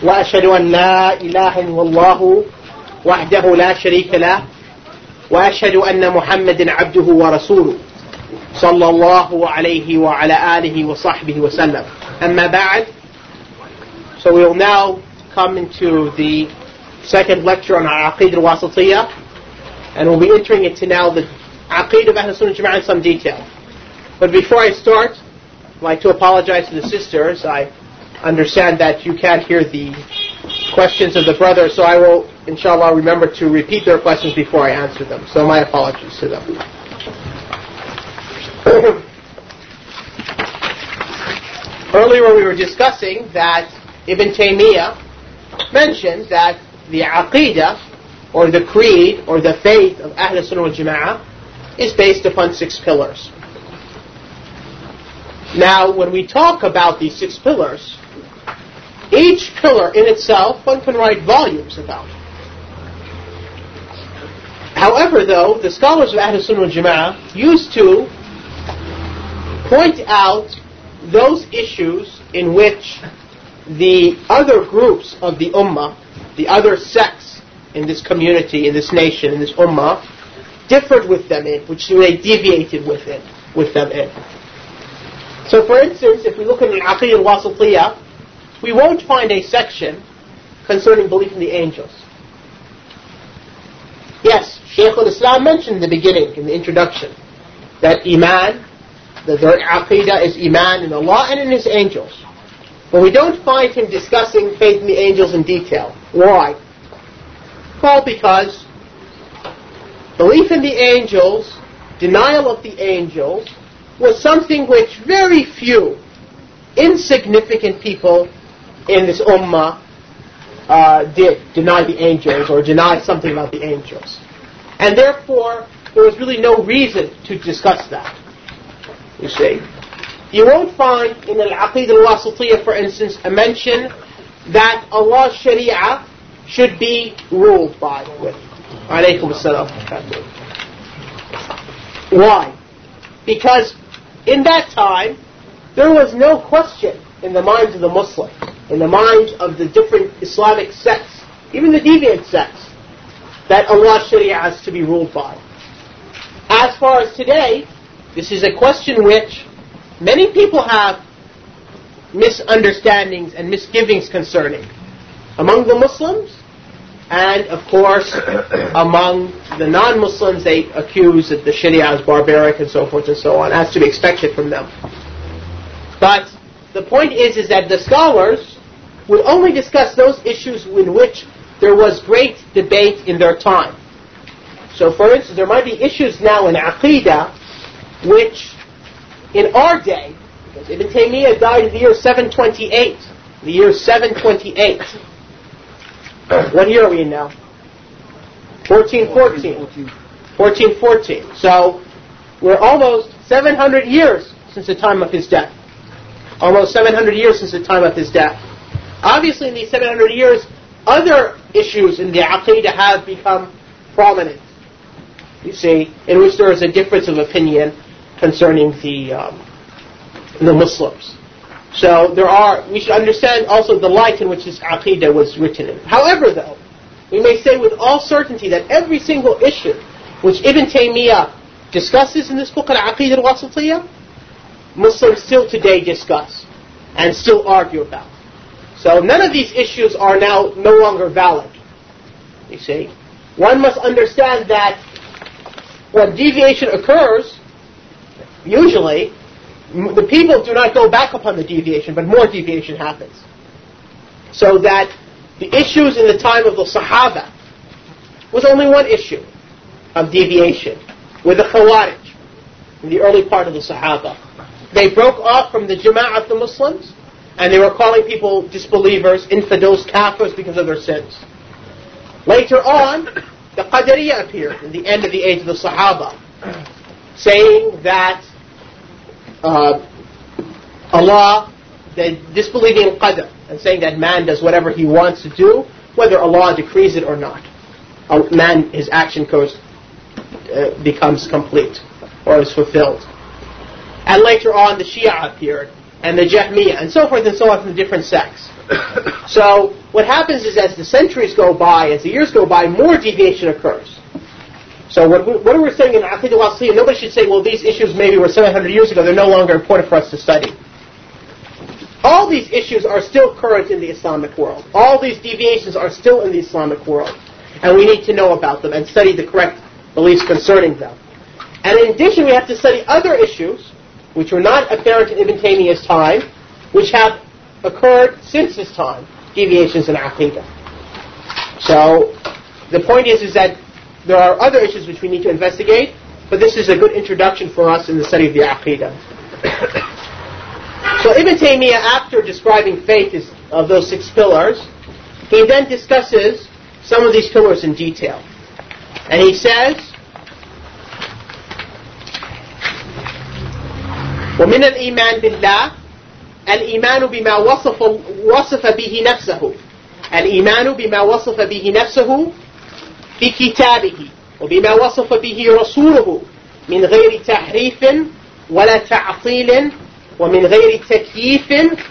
وأشهد أن لا إله إلا الله وحده لا شريك له وأشهد أن محمدا عبده ورسوله صلى الله عليه وعلى آله وصحبه وسلم. أما بعد. So we will now come into the second lecture on our Aqidah al-Wasatiyah, and we'll be entering into now the Aqidah of Ahl Sunnah Jama'ah in some detail. But before I start, I'd like to apologize to the sisters. I understand that you can't hear the questions of the brothers, so I will, inshallah, remember to repeat their questions before I answer them. So my apologies to them. Earlier we were discussing that Ibn Taymiyyah mentioned that the Aqidah, or the creed, or the faith of Ahl Sunnah wal Jama'ah is based upon 6 pillars. Now, when we talk about these 6 pillars, each pillar in itself one can write volumes about. However, though, the scholars of Ahl Sunnah wal Jama'ah used to point out those issues in which the other groups of the Ummah, the other sects in this community, in this nation, in this Ummah, differed with them in, which they deviated with them in. So, for instance, if we look at the Aqidah al-Wasatiyah, we won't find a section concerning belief in the angels. Yes, Shaykh al-Islam mentioned in the beginning, in the introduction, that Iman, that their Aqidah is Iman in Allah and in His angels. But we don't find him discussing faith in the angels in detail. Why? Well, because belief in the angels, denial of the angels, was something which very few insignificant people in this ummah did, deny the angels or deny something about the angels. And therefore, there was really no reason to discuss that. You see? You won't find in Al-Aqidah al-Wasatiyah, for instance, a mention that Allah's Sharia should be ruled by with. Alaykum as-salam. Why? Because in that time, there was no question in the minds of the Muslims, in the minds of the different Islamic sects, even the deviant sects, that Allah's Sharia has to be ruled by. As far as today, this is a question which many people have misunderstandings and misgivings concerning. Among the Muslims, and of course, among the non-Muslims, they accuse that the Sharia is barbaric and so forth and so on, as to be expected from them. But the point is that the scholars would only discuss those issues in which there was great debate in their time. So, for instance, there might be issues now in Aqidah which, in our day, because Ibn Taymiyyah died in the year 728, the year 728. What year are we in now? 1414. 1414. So, we're almost 700 years since the time of his death. Almost 700 years since the time of his death. Obviously, in these 700 years, other issues in the Aqidah have become prominent. You see, in which there is a difference of opinion concerning the Muslims. So we should understand also the light in which this Aqidah was written in. However, though, we may say with all certainty that every single issue which Ibn Taymiyyah discusses in this book, Al-Aqidah al-Wasatiyah, Muslims still today discuss and still argue about. So none of these issues are now no longer valid. You see, one must understand that when deviation occurs, usually the people do not go back upon the deviation, but more deviation happens. So that the issues in the time of the Sahaba was only one issue of deviation, with the Khawarij in the early part of the Sahaba. They broke off from the Jama'ah of the Muslims, and they were calling people disbelievers, infidels, kafirs because of their sins. Later on, the Qadariyah appeared in the end of the age of the Sahaba, saying that Allah, they disbelieving in Qadr, and saying that man does whatever he wants to do, whether Allah decrees it or not. Man, his action becomes complete, or is fulfilled. And later on, the Shia appeared, and the Jahmiyyah, and so forth and so on from the different sects. So, what happens is as the centuries go by, as the years go by, more deviation occurs. So what we're saying in Aqidah al-Wasitiyya, nobody should say, well, these issues maybe were 700 years ago, they're no longer important for us to study. All these issues are still current in the Islamic world. All these deviations are still in the Islamic world. And we need to know about them and study the correct beliefs concerning them. And in addition, we have to study other issues, which were not apparent in Ibn Taymiyyah's time, which have occurred since his time, deviations in Aqidah. So, the point is that there are other issues which we need to investigate, but this is a good introduction for us in the study of the Aqidah. So Ibn Taymiyyah, after describing faith of those 6 pillars, he then discusses some of these pillars in detail. And he says, وَمِنَ الْإِيمَانِ بِاللَّهِ الْإِيمَانُ بِمَا وَصَفَ بِهِ نَفْسَهُ الْإِيمَانُ بِمَا وَصَفَ بِهِ نَفْسَهُ في كتابه وبما وصف به رسوله من غير تحريف ولا تعطيل ومن غير تكييف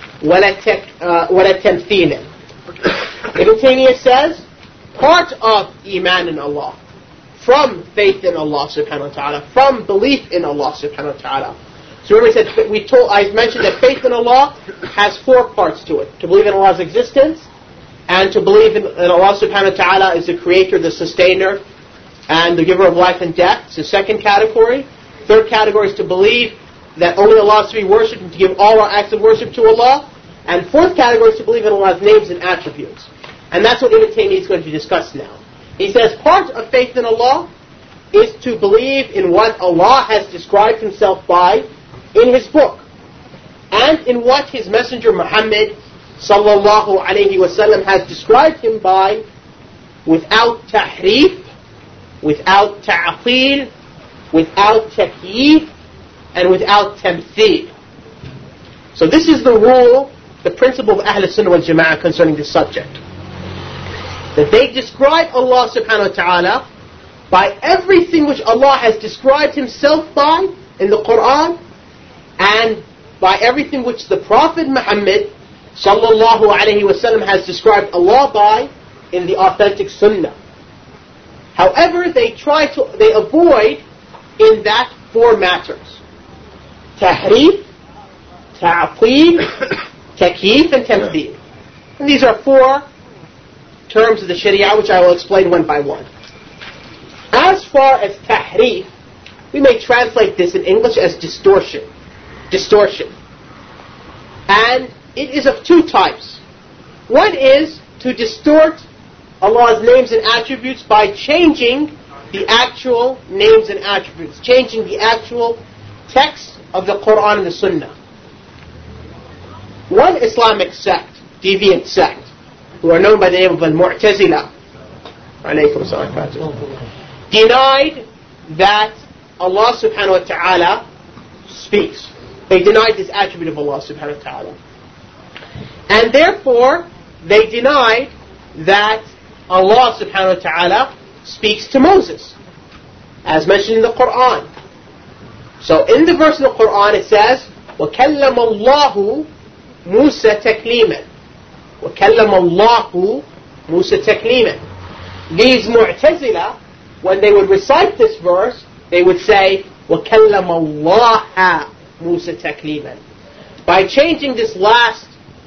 ولا تمثيل. Ibn Taymiyyah says, part of Iman in Allah, from faith in Allah subhanahu wa ta'ala, from belief in Allah subhanahu wa ta'ala. So remember I mentioned that faith in Allah has 4 parts to it. To believe in Allah's existence, and to believe in Allah subhanahu wa ta'ala is the creator, the sustainer, and the giver of life and death. It's the second category. Third category is to believe that only Allah is to be worshipped and to give all our acts of worship to Allah. And fourth category is to believe in Allah's names and attributes. And that's what Ibn Taymiyyah is going to discuss now. He says part of faith in Allah is to believe in what Allah has described Himself by in His book, and in what His Messenger Muhammad sallallahu alayhi wasallam has described Him by, without tahrif, without ta'atil, without takyif, and without tamthil. So this is the rule, the principle of Ahl Sunnah wal Jama'ah concerning this subject. That they describe Allah subhanahu wa ta'ala by everything which Allah has described Himself by in the Quran, and by everything which the Prophet Muhammad sallallahu alayhi wasallam has described Allah by in the authentic Sunnah. However, they avoid in that 4 matters: tahrif, ta'atil, takyif, and tamthil. And these are 4 terms of the Sharia which I will explain one by one. As far as tahrif, we may translate this in English as distortion. And it is of 2 types. One is to distort Allah's names and attributes by changing the actual names and attributes, changing the actual text of the Quran and the Sunnah. One Islamic sect, deviant sect, who are known by the name of Al-Mu'tazila, denied that Allah subhanahu wa ta'ala speaks. They denied this attribute of Allah subhanahu wa ta'ala. And therefore, they denied that Allah subhanahu wa ta'ala speaks to Moses, as mentioned in the Quran. So in the verse in the Quran it says, وَكَلَّمَ اللَّهُ مُوسَى تَكْلِيمًا. وَكَلَّمَ اللَّهُ مُوسَى تَكْلِيمًا. These Mu'tazila, when they would recite this verse, they would say, وَكَلَّمَ اللَّهَ مُوسَى تَكْلِيمًا. By changing this last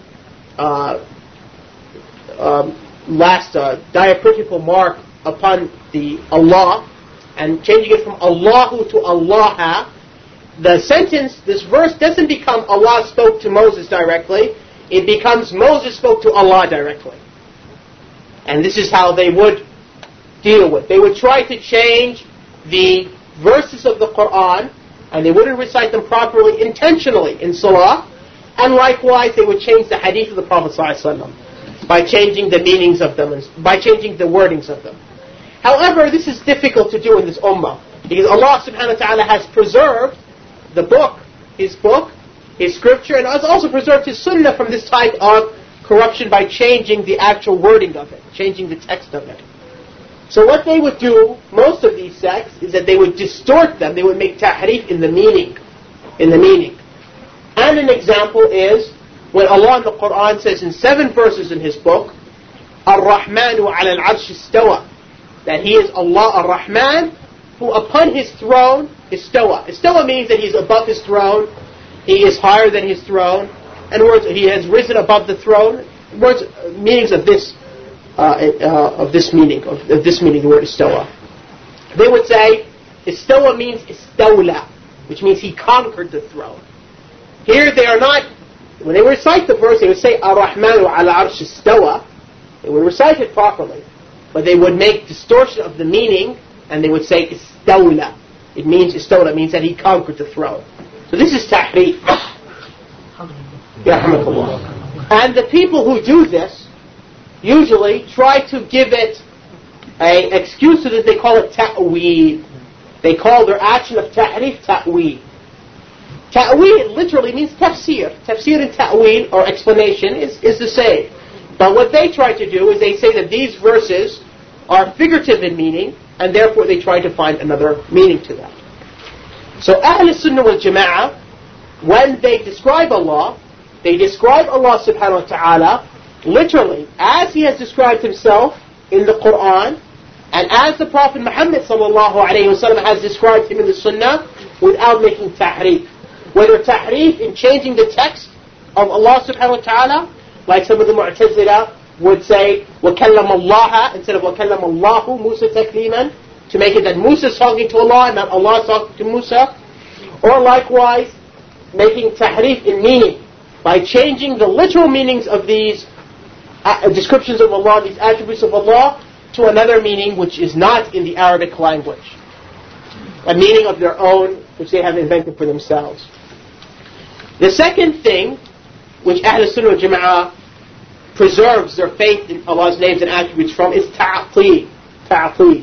diacritical mark upon the Allah, and changing it from Allahu to Allah, the sentence, this verse doesn't become Allah spoke to Moses directly, it becomes Moses spoke to Allah directly. And this is how they would deal with. They would try to change the verses of the Quran, and they wouldn't recite them properly intentionally in Salah, and likewise they would change the hadith of the Prophet ﷺ by changing the meanings of them, and by changing the wordings of them. However, this is difficult to do in this ummah, because Allah subhanahu wa ta'ala has preserved the book, His scripture, and has also preserved His sunnah from this type of corruption by changing the actual wording of it, changing the text of it. So what they would do, most of these sects, is that they would distort them, they would make tahrif in the meaning. And an example is when Allah in the Quran says in 7 verses in His book, Ar-Rahmanu ala al-Arsh istawa. That He is Allah Ar-Rahman, who upon His throne istawa. Istawa means that He is above His throne, He is higher than His throne, and words, He has risen above the throne. Words, meanings of this meaning, the word istawa. They would say istawa means istawla, which means He conquered the throne. Here they are not, when they recite the verse, they would say Ar-Rahmanu ala arsh istawa. They would recite it properly, but they would make distortion of the meaning, and they would say istawla. It means istawla, means that He conquered the throne. So this is tahrif. And the people who do this usually try to give it an excuse so that they call it ta'weel. They call their action of tahrif ta'weel. Ta'weel literally means tafsir. Tafsir and ta'weel, or explanation, is the same. But what they try to do is they say that these verses are figurative in meaning, and therefore they try to find another meaning to that. So Ahl Sunnah wal Jama'ah, when they describe Allah, they describe Allah subhanahu wa ta'ala literally as He has described Himself in the Quran, and as the Prophet Muhammad sallallahu alayhi wa sallam has described Him in the Sunnah, without making tahrif. Whether tahrif in changing the text of Allah subhanahu wa ta'ala, like some of the Mu'tazila would say وَكَلَّمَ اللَّهَ instead of وَكَلَّمَ اللَّهُ Musa takliman, to make it that Musa is talking to Allah and not Allah is talking to Musa. Or likewise making tahrif in meaning by changing the literal meanings of these descriptions of Allah, these attributes of Allah, to another meaning which is not in the Arabic language, a meaning of their own which they have invented for themselves. The second thing which Ahl Sunnah wal Jama'ah preserves their faith in Allah's names and attributes from is ta'atil. Ta'atil.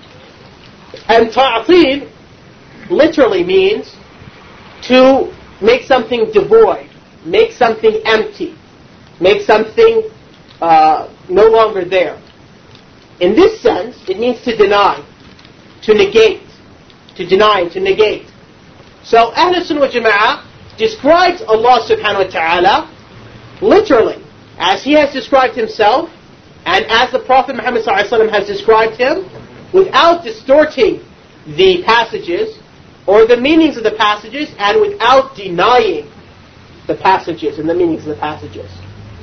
And ta'atil literally means to make something devoid, make something empty, make something no longer there. In this sense, it means to deny, to negate, to deny, to negate. So Ahl Sunnah wal Jama'ah describes Allah subhanahu wa ta'ala literally as He has described Himself and as the Prophet Muhammad sallallahu alaihi wasallam has described Him, without distorting the passages or the meanings of the passages, and without denying the passages and the meanings of the passages.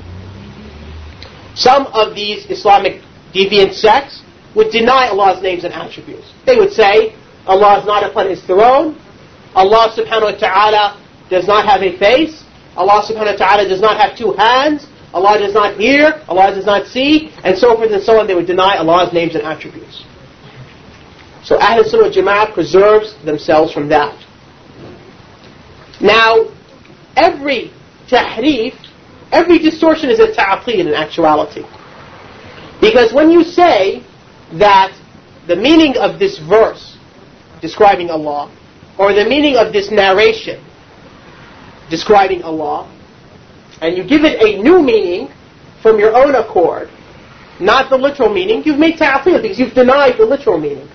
Some of these Islamic deviant sects would deny Allah's names and attributes. They would say Allah is not upon His throne, Allah subhanahu wa ta'ala does not have a face, Allah subhanahu wa ta'ala does not have two hands, Allah does not hear, Allah does not see, and so forth and so on. They would deny Allah's names and attributes. So Ahl Sunnah wal Jama'ah preserves themselves from that. Now, every tahrif, every distortion is a ta'atil in actuality. Because when you say that the meaning of this verse describing Allah, or the meaning of this narration describing Allah, and you give it a new meaning from your own accord, not the literal meaning, you've made ta'atil because you've denied the literal meaning.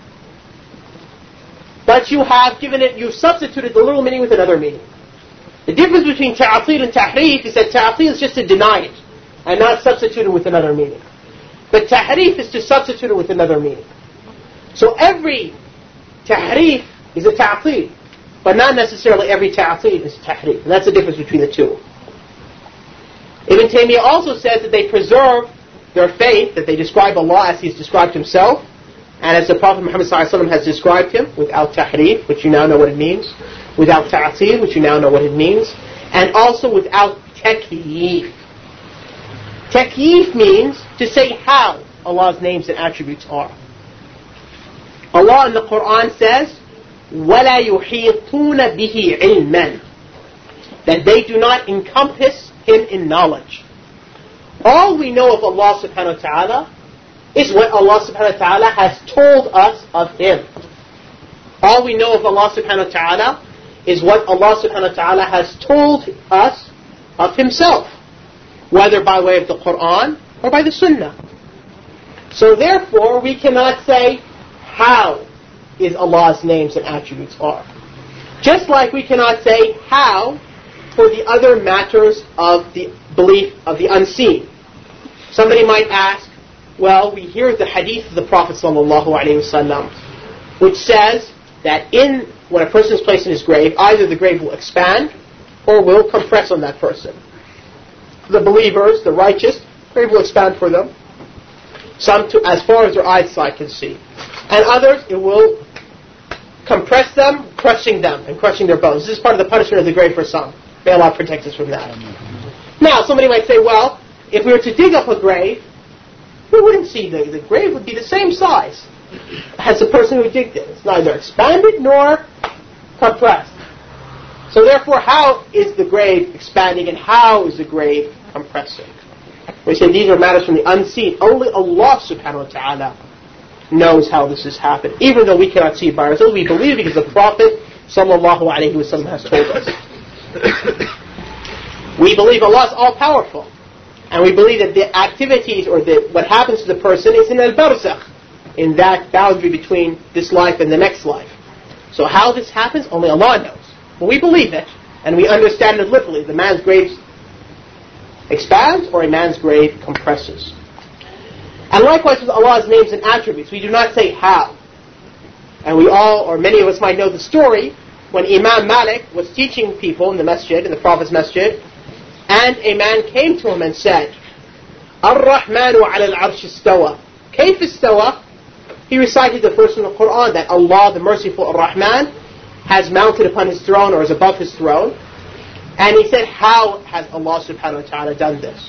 But you have given it, you've substituted the literal meaning with another meaning. The difference between ta'atil and tahrif is that ta'atil is just to deny it and not substitute it with another meaning. But tahrif is to substitute it with another meaning. So every tahrif is a ta'atil, but not necessarily every ta'atil is a tahrif. And that's the difference between the two. Ibn Taymiyyah also says that they preserve their faith, that they describe Allah as He's described Himself, and as the Prophet Muhammad ﷺ has described Him, without tahrif, which you now know what it means, without ta'atil, which you now know what it means, and also without takyif. Takyif means to say how Allah's names and attributes are. Allah in the Quran says, وَلَا يُحِيطُونَ بِهِ عِلْمًا, that they do not encompass Him in knowledge. All we know of Allah subhanahu wa ta'ala is what Allah subhanahu wa ta'ala has told us of Him. All we know of Allah subhanahu wa ta'ala is what Allah subhanahu wa ta'ala has told us of Himself, whether by way of the Quran or by the Sunnah. So therefore, we cannot say how is Allah's names and attributes are. Just like we cannot say how for the other matters of the belief of the unseen. Somebody might ask, Well, we hear the hadith of the Prophet ﷺ, which says that when a person is placed in his grave, either the grave will expand or will compress on that person. The believers, the righteous, the grave will expand for them, some to as far as their eyesight can see, and others it will compress them, crushing them and crushing their bones. This is part of the punishment of the grave for some. May Allah protect us from that. Now, somebody might say, well, if we were to dig up a grave, we wouldn't see the grave would be the same size as the person who digged it. It's neither expanded nor compressed. So therefore, how is the grave expanding and how is the grave compressing? We say these are matters from the unseen. Only Allah subhanahu wa ta'ala knows how this has happened. Even though we cannot see it by ourselves, we believe because the Prophet sallallahu alayhi wa sallam has told us. We believe Allah is all-powerful. And we believe that the activities or what happens to the person is in al-barzakh, in that boundary between this life and the next life. So how this happens, only Allah knows. But we believe it, and we understand it literally. The man's grave expands or a man's grave compresses. And likewise with Allah's names and attributes, we do not say how. And we all, or many of us might know the story, when Imam Malik was teaching people in the masjid, in the Prophet's masjid, and a man came to him and said, Ar-Rahmanu ala al-Arsh istawa. Kayf istawa? He recited the verse in the Quran that Allah, the merciful Ar-Rahman, has mounted upon his throne or is above his throne. And he said, how has Allah subhanahu wa ta'ala done this?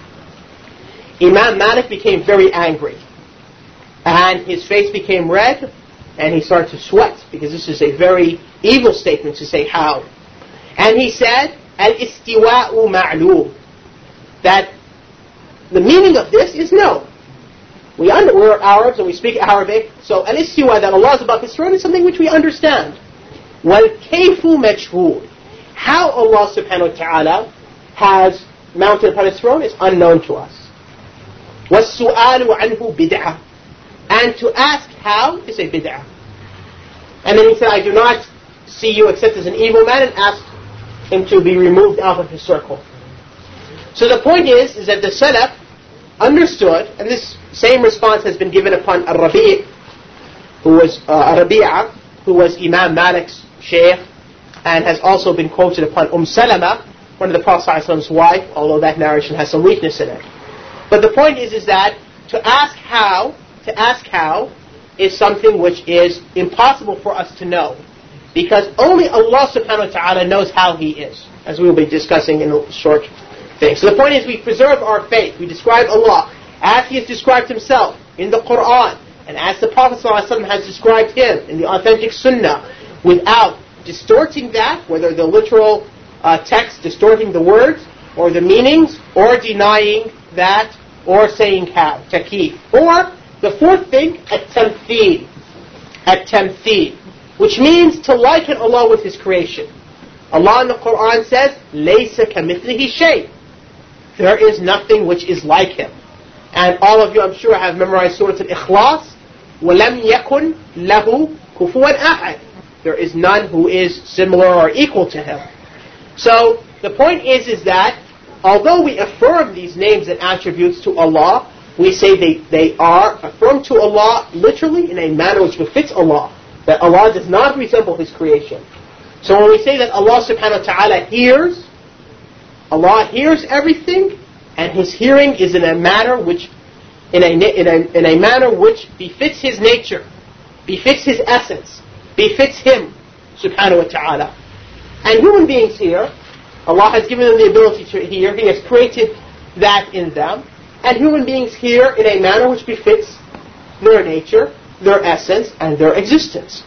Imam Malik became very angry. And his face became red, and he started to sweat, because this is a very evil statement to say how. And he said, Al-istiwa'u ma'loom. That the meaning of this is no. We're Arabs and we speak Arabic, so al-istiwa, that Allah is above his throne, is something which we understand. Wal-kayfu majhul. How Allah subhanahu wa ta'ala has mounted upon his throne is unknown to us. Was-su'alu anhu bid'ah. And to ask how is a bid'ah. And then he said, I do not see you except as an evil man, and asked him to be removed out of his circle. So the point is that the Salaf understood, and this same response has been given upon Ar-Rabi', Rabi'a, who was Imam Malik's Shaykh, and has also been quoted upon Salama, one of the Prophet's wife, although that narration has some weakness in it. But the point is that to ask how is something which is impossible for us to know. Because only Allah subhanahu wa ta'ala knows how He is, as we will be discussing in a short thing. So the point is we preserve our faith. We describe Allah as He has described Himself in the Quran, and as the Prophet ﷺ has described Him in the authentic Sunnah, without distorting that, whether the literal text distorting the words, or the meanings, or denying that, or saying how, takeef. Or, the fourth thing, at-tamtheel. At-tamtheel. Which means to liken Allah with His creation. Allah in the Quran says, لَيْسَ كَمِثْلِهِ شَيْءٍ. There is nothing which is like Him. And all of you, I'm sure, have memorized Surah Al-Ikhlas. وَلَمْ يَكُنْ لَهُ كُفُوًا أَحَدٍ. There is none who is similar or equal to Him. So, the point is that, although we affirm these names and attributes to Allah, we say they are affirmed to Allah literally in a manner which befits Allah. That Allah does not resemble His creation. So when we say that Allah subhanahu wa ta'ala hears, Allah hears everything, and His hearing is in a manner which, in a manner which befits His nature, befits His essence, befits Him subhanahu wa ta'ala. And human beings hear. Allah has given them the ability to hear. He has created that in them. And human beings hear in a manner which befits their nature, their essence, and their existence.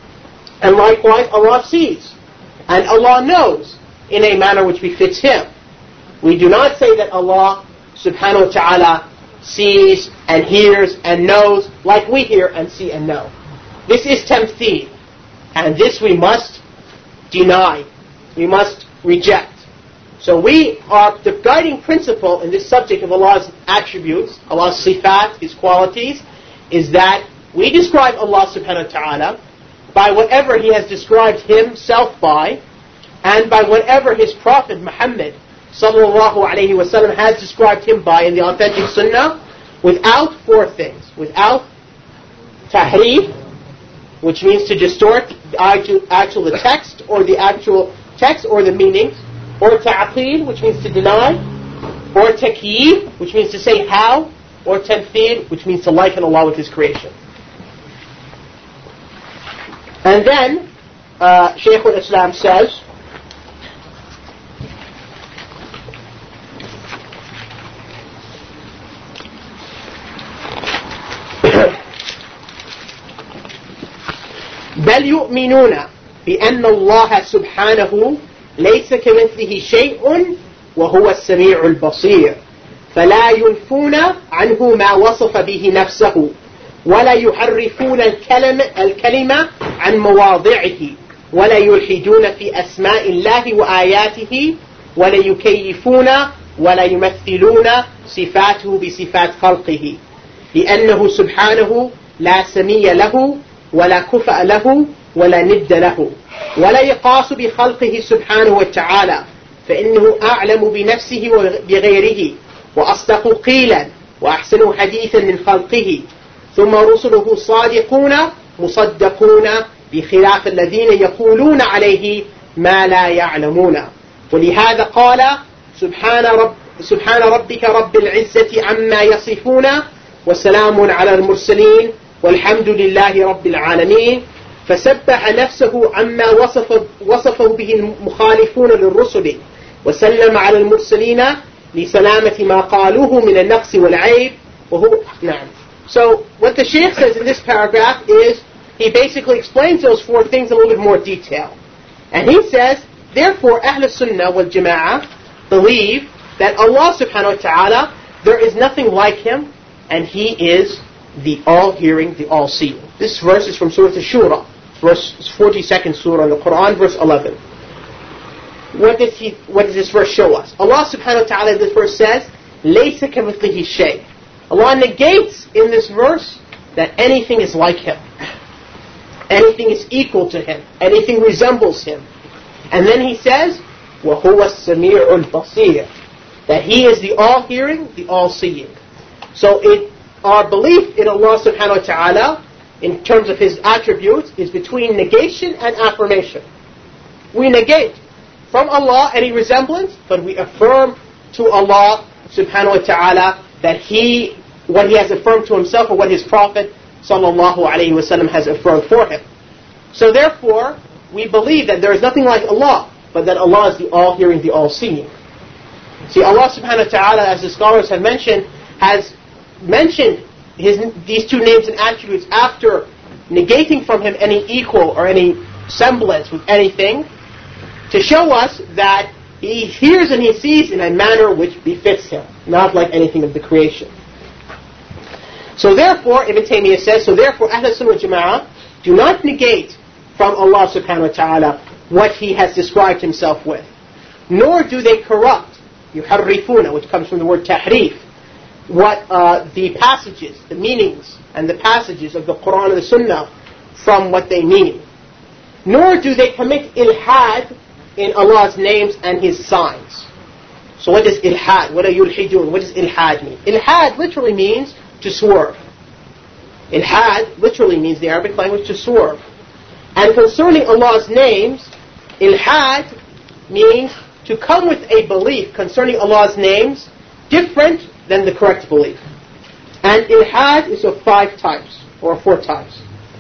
And likewise, Allah sees. And Allah knows in a manner which befits Him. We do not say that Allah subhanahu wa ta'ala sees and hears and knows like we hear and see and know. This is tamtheel. And this we must deny. We must reject. So the guiding principle in this subject of Allah's attributes, Allah's sifat, His qualities, is that we describe Allah subhanahu wa ta'ala by whatever He has described Himself by, and by whatever His Prophet Muhammad sallallahu alayhi wa sallam has described Him by in the authentic Sunnah, without four things. Without tahrif, which means to distort the text or the actual text or the meanings, or ta'qeel, which means to deny, or takyif, which means to say how, or tamthil, which means to liken Allah with His creation. And then Shaykh al-Islam says, بل يؤمنون بأن الله سبحانه ليس كمثله شيء وهو السميع البصير فلا ينفون عنه ما وصف به نفسه ولا يحرفون الكلمة عن مواضعه ولا يلحدون في أسماء الله وآياته ولا يكيفون ولا يمثلون صفاته بصفات خلقه لأنه سبحانه لا سمي له ولا كفء له ولا ند له ولا يقاس بخلقه سبحانه وتعالى فإنه أعلم بنفسه وبغيره وأصدق قيلا وأحسن حديثا من خلقه ثم رسله صادقون مصدقون بخلاف الذين يقولون عليه ما لا يعلمون ولهذا قال سبحان ربك رب العزة عما يصفون وسلام على المرسلين والحمد لله رب العالمين فسبح نفسه عما وصفه به المخالفون للرسل وسلم على المرسلين لسلامة ما قالوه من النقص والعيب وهو نعم. So what the Shaykh says in this paragraph is he basically explains those four things in a little bit more detail. And he says, therefore Ahl Sunnah wal Jama'ah believe that Allah subhanahu wa ta'ala, there is nothing like Him, and He is the all-hearing, the all-seeing. This verse is from Surah Ash-Shura, verse 42nd surah in the Quran, verse 11. What does this verse show us? Allah subhanahu wa ta'ala in this verse says, لَيْسَ كَمِثْلِهِ شَيْءٍ. Allah negates in this verse that anything is like Him. Anything is equal to Him. Anything resembles Him. And then He says, وَهُوَ السَّمِيعُ الْبَصِيرُ. That He is the all-hearing, the all-seeing. So our belief in Allah subhanahu wa ta'ala, in terms of His attributes, is between negation and affirmation. We negate from Allah any resemblance, but we affirm to Allah subhanahu wa ta'ala that what He has affirmed to Himself or what His Prophet sallallahu alayhi wa sallam has affirmed for Him. So therefore, we believe that there is nothing like Allah, but that Allah is the all-hearing, the all-seeing. See, Allah subhanahu wa ta'ala, as the scholars have mentioned, has mentioned these two names and attributes after negating from Him any equal or any semblance with anything, to show us that He hears and He sees in a manner which befits Him, not like anything of the creation. So therefore, Ibn Taymiyyah says, Ahl Sunnah wal Jama'ah do not negate from Allah subhanahu wa ta'ala what He has described Himself with, nor do they corrupt, yuharrifuna, which comes from the word tahrif, what the passages, the meanings and the passages of the Quran and the Sunnah from what they mean. Nor do they commit ilhad in Allah's names and His signs. So what does ilhad? What are yulhidun? What does ilhad mean? Ilhad literally means to swerve. Ilhad literally means the Arabic language to swerve. And concerning Allah's names, ilhad means to come with a belief concerning Allah's names different than the correct belief. And ilhad is of 5 types, or 4 types.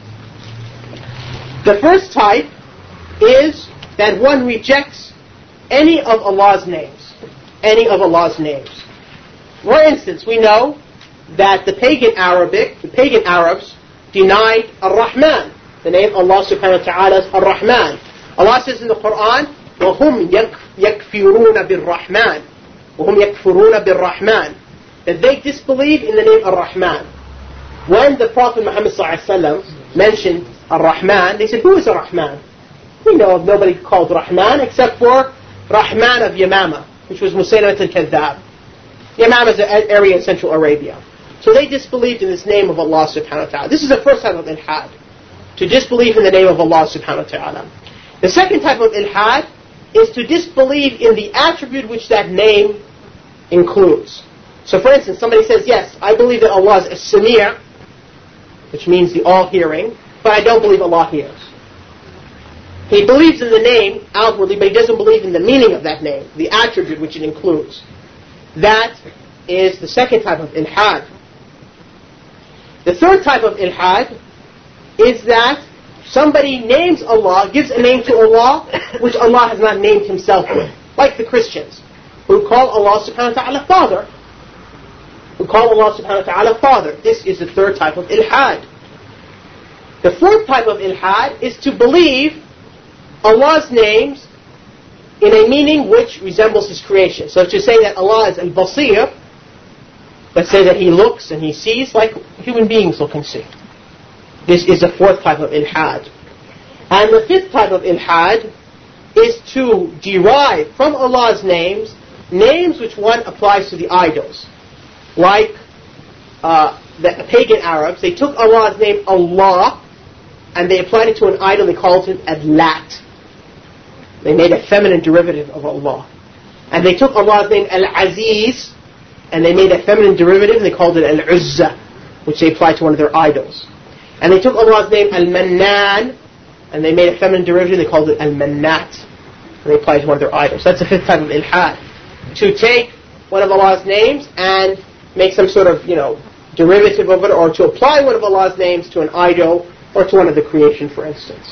The first type is that one rejects any of Allah's names. Any of Allah's names. For instance, we know that the pagan Arabs denied Ar-Rahman. The name Allah subhanahu wa ta'ala is Ar-Rahman. Allah says in the Quran, وَهُمْ يَكْفِرُونَ بِالرَّحْمَنِ وَهُمْ يَكْفُرُونَ بِالرَّحْمَنِ. That they disbelieve in the name Ar-Rahman. When the Prophet Muhammad ﷺ mentioned Ar-Rahman, they said, who is Ar-Rahman? We know of nobody called Rahman except for Rahman of Yamama, which was Musaylimat al-Kadhdhab. Yamama is an area in Central Arabia. So they disbelieved in this name of Allah subhanahu wa ta'ala. This is the first type of ilhad, to disbelieve in the name of Allah subhanahu wa ta'ala. The second type of ilhad is to disbelieve in the attribute which that name includes. So for instance, somebody says, yes, I believe that Allah is as-Sami', which means the all-hearing, but I don't believe Allah hears. He believes in the name outwardly, but he doesn't believe in the meaning of that name, the attribute which it includes. That is the second type of ilhad. The third type of ilhad is that somebody names Allah, gives a name to Allah, which Allah has not named Himself with. Like the Christians, who call Allah subhanahu wa ta'ala Father. Who call Allah subhanahu wa ta'ala Father. This is the third type of ilhad. The fourth type of ilhad is to believe Allah's names in a meaning which resembles His creation. So to say that Allah is al-Basir, let's say that He looks and He sees like human beings look and see. This is the fourth type of ilhad. And the fifth type of ilhad is to derive from Allah's names, names which one applies to the idols. Like the pagan Arabs, they took Allah's name Allah and they applied it to an idol, they called it Al-Lat. They made a feminine derivative of Allah. And they took Allah's name Al-Aziz and they made a feminine derivative, they called it Al-Uzza, which they applied to one of their idols. And they took Allah's name Al-Mannan and they made a feminine derivative, they called it Al-Mannat, and they applied it to one of their idols. That's the fifth type of ilhad. To take one of Allah's names and make some sort of, derivative of it, or to apply one of Allah's names to an idol or to one of the creation, for instance.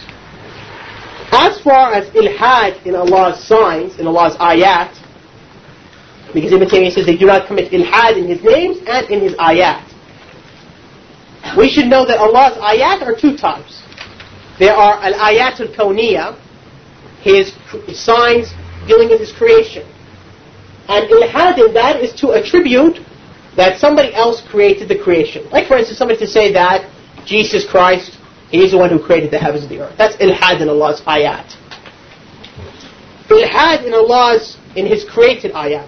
As far as ilhad in Allah's signs, in Allah's ayat, because Ibn Taymiyyah says they do not commit ilhad in His names and in His ayat. We should know that Allah's ayat are two types. There are al-ayat al-kawniyah, His signs dealing with His creation. And ilhad in that is to attribute that somebody else created the creation. Like for instance, somebody to say that Jesus Christ, He's the one who created the heavens and the earth. That's ilhad in Allah's ayat. Ilhad in His created ayat,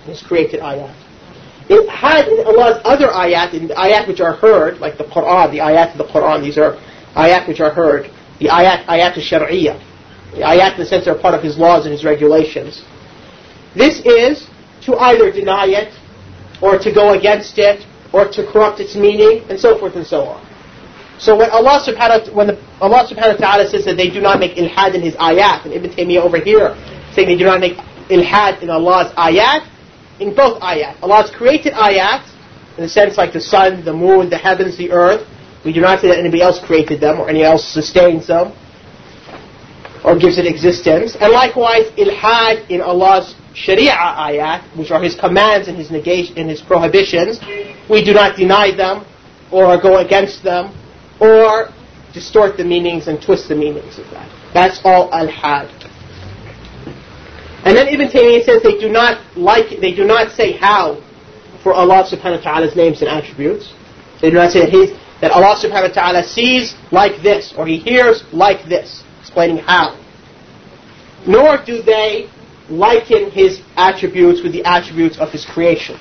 Ilhad in Allah's other ayat, in the ayat which are heard, like the Qur'an, the ayat of the Qur'an, these are ayat which are heard. The ayat al-shar'iyyah. The ayat in the sense they're part of His laws and His regulations. This is to either deny it, or to go against it, or to corrupt its meaning, and so forth and so on. So when Allah subhanahu wa ta'ala says that they do not make ilhad in His ayat, and Ibn Taymiyyah over here saying they do not make ilhad in Allah's ayat, in both ayat. Allah's created ayat, in the sense like the sun, the moon, the heavens, the earth. We do not say that anybody else created them, or anyone else sustains them, or gives it existence. And likewise, ilhad in Allah's Sharia ayat, which are His commands and His negation and His prohibitions, we do not deny them, or go against them, or distort the meanings and twist the meanings of that. That's all ilhad. And then Ibn Taymiyyah says they do not say how for Allah subhanahu wa ta'ala's names and attributes. They do not say that Allah subhanahu wa ta'ala sees like this, or He hears like this, explaining how. Nor do they liken His attributes with the attributes of His creation.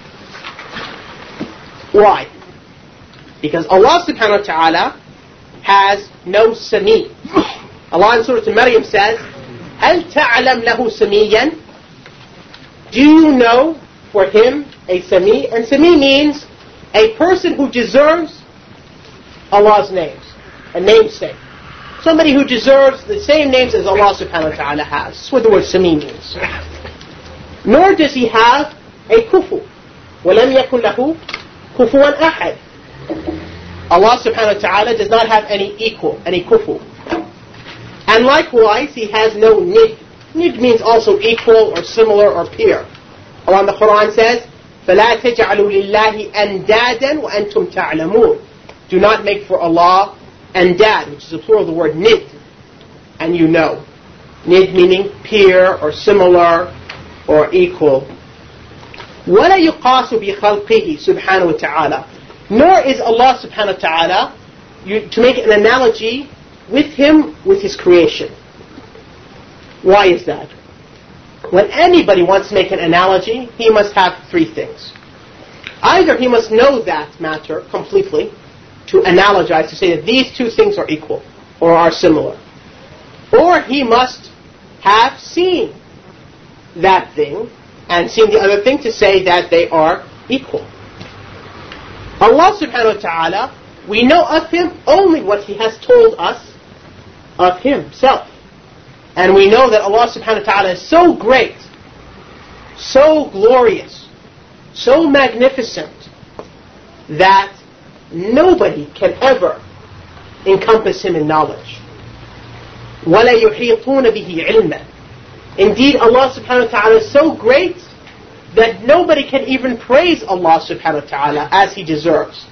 Why? Because Allah subhanahu wa ta'ala has no sami. Allah in Surah Maryam says, هَلْ تَعْلَمْ لَهُ سَمِيًّا? Do you know for Him a sami? And sami means a person who deserves Allah's names, a namesake. Somebody who deserves the same names as Allah subhanahu wa ta'ala has. That's what the word sami means. Nor does He have a kufu. وَلَمْ يَكُنْ لَهُ كُفُوًا أَحَدٍ. Allah subhanahu wa ta'ala does not have any equal, any kufu. And likewise, He has no nid. Nid means also equal or similar or peer. Allah in the Quran says, فَلَا تَجْعَلُوا لِلَّهِ أَنْدَادًا وَأَنْتُمْ تَعْلَمُونَ. Do not make for Allah andad, which is a plural of the word nid, and you know. Nid meaning peer or similar or equal. وَلَا يُقَاسُ بِخَلْقِهِ سُبْحَانَهُ وَتَعَالَى. Nor is Allah subhanahu wa ta'ala, to make an analogy with Him, with His creation. Why is that? When anybody wants to make an analogy, he must have three things. Either he must know that matter completely, to analogize, to say that these two things are equal, or are similar. Or he must have seen that thing, and seen the other thing to say that they are equal. Allah subhanahu wa ta'ala, we know of Him only what He has told us of Himself. And we know that Allah subhanahu wa ta'ala is so great, so glorious, so magnificent, that nobody can ever encompass Him in knowledge. وَلَا يُحِيطُونَ بِهِ عِلْمًا. Indeed, Allah subhanahu wa ta'ala is so great that nobody can even praise Allah subhanahu wa ta'ala as He deserves.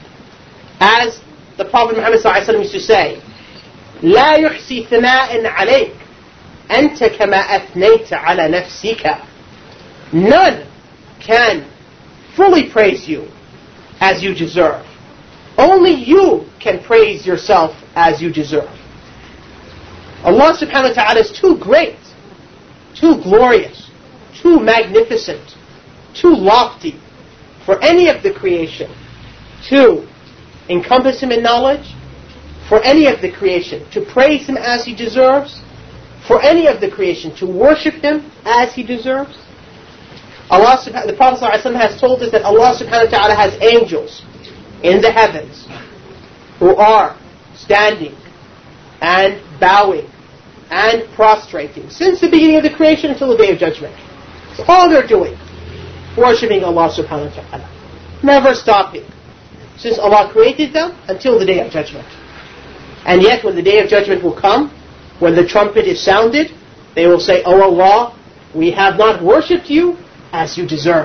As the Prophet Muhammad sallallahu alaihi wasallam used to say, لا يحصي ثناء عليك أنت كما أثنيت على نفسك. None can fully praise you as you deserve. Only you can praise yourself as you deserve. Allah subhanahu wa ta'ala is too great, too glorious, too magnificent, too lofty for any of the creation to encompass Him in knowledge, for any of the creation to praise Him as He deserves, for any of the creation to worship Him as He deserves. The Prophet ﷺ has told us that Allah subhanahu wa ta'ala has angels in the heavens who are standing and bowing and prostrating since the beginning of the creation until the Day of Judgment. That's all they're doing, worshipping Allah subhanahu wa ta'ala, never stopping, since Allah created them until the Day of Judgment. And yet when the Day of Judgment will come, when the trumpet is sounded, they will say, "O Allah, we have not worshipped you as you deserve."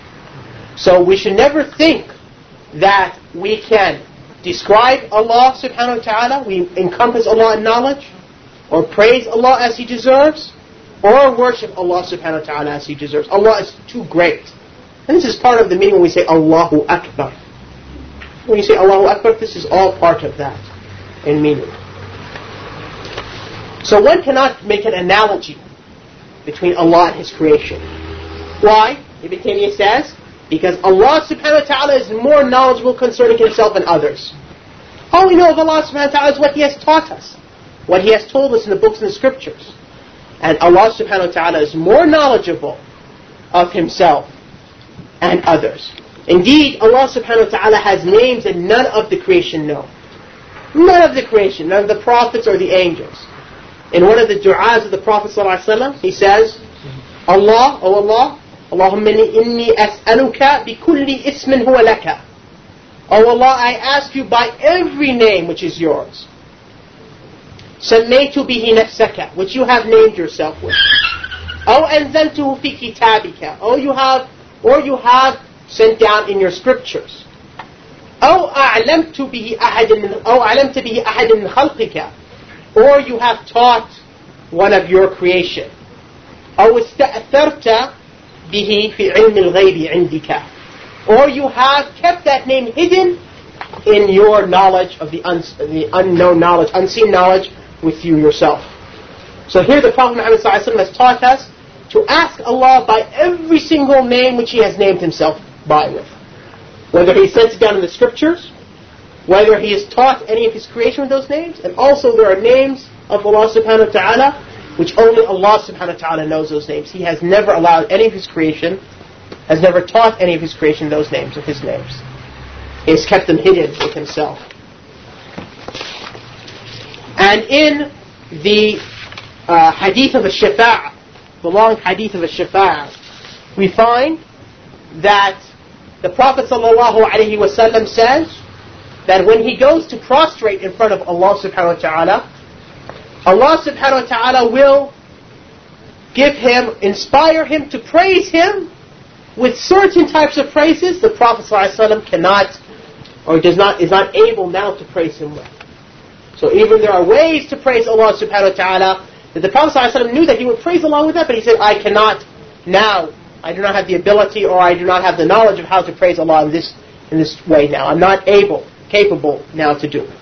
So we should never think that we can describe Allah subhanahu wa ta'ala, we encompass Allah in knowledge, or praise Allah as He deserves, or worship Allah subhanahu wa ta'ala as He deserves. Allah is too great. And this is part of the meaning when we say Allahu Akbar. When you say Allahu Akbar, this is all part of that in meaning. So one cannot make an analogy between Allah and His creation. Why? Ibn Taymiyyah says, because Allah subhanahu wa ta'ala is more knowledgeable concerning Himself than others. All we know of Allah subhanahu wa ta'ala is what He has taught us, what He has told us in the books and the scriptures. And Allah subhanahu wa ta'ala is more knowledgeable of Himself and others. Indeed, Allah subhanahu wa ta'ala has names that none of the creation know. None of the creation, none of the prophets or the angels. In one of the du'as of the Prophet ﷺ, he says, Allah, O Allah, Allahumma inni as'aluka bi kulli ismin huwa laka. O Allah, I ask you by every name which is yours. سميت به نفسك, which you have named yourself with. أو أنزلته في كتابك, or you have sent down in your scriptures. أو أعلمت به أحد من خلقك, or you have taught one of your creation. أو استأثرت به في علم الغيب عندك, or you have kept that name hidden in your knowledge of the unknown knowledge, unseen knowledge with you yourself. So here the Prophet Muhammad ﷺ has taught us to ask Allah by every single name which He has named Himself by with. Whether He sent it down in the scriptures, whether He has taught any of His creation with those names, and also there are names of Allah subhanahu wa ta'ala which only Allah subhanahu wa ta'ala knows those names. He has never allowed any of His creation, has never taught any of His creation those names of His names. He has kept them hidden with Himself. And in the hadith of al-Shafa'a, the long hadith of al-Shafa'a, we find that the Prophet ﷺ says that when he goes to prostrate in front of Allah subhanahu wa ta'ala, Allah subhanahu wa ta'ala will inspire him to praise Him with certain types of praises the Prophet ﷺ cannot, or is not able now to praise Him with. So even there are ways to praise Allah subhanahu wa ta'ala that the Prophet ﷺ knew that he would praise Allah with that, but he said, I cannot now. I do not have the ability, or I do not have the knowledge of how to praise Allah in this way now. I'm not capable now to do it.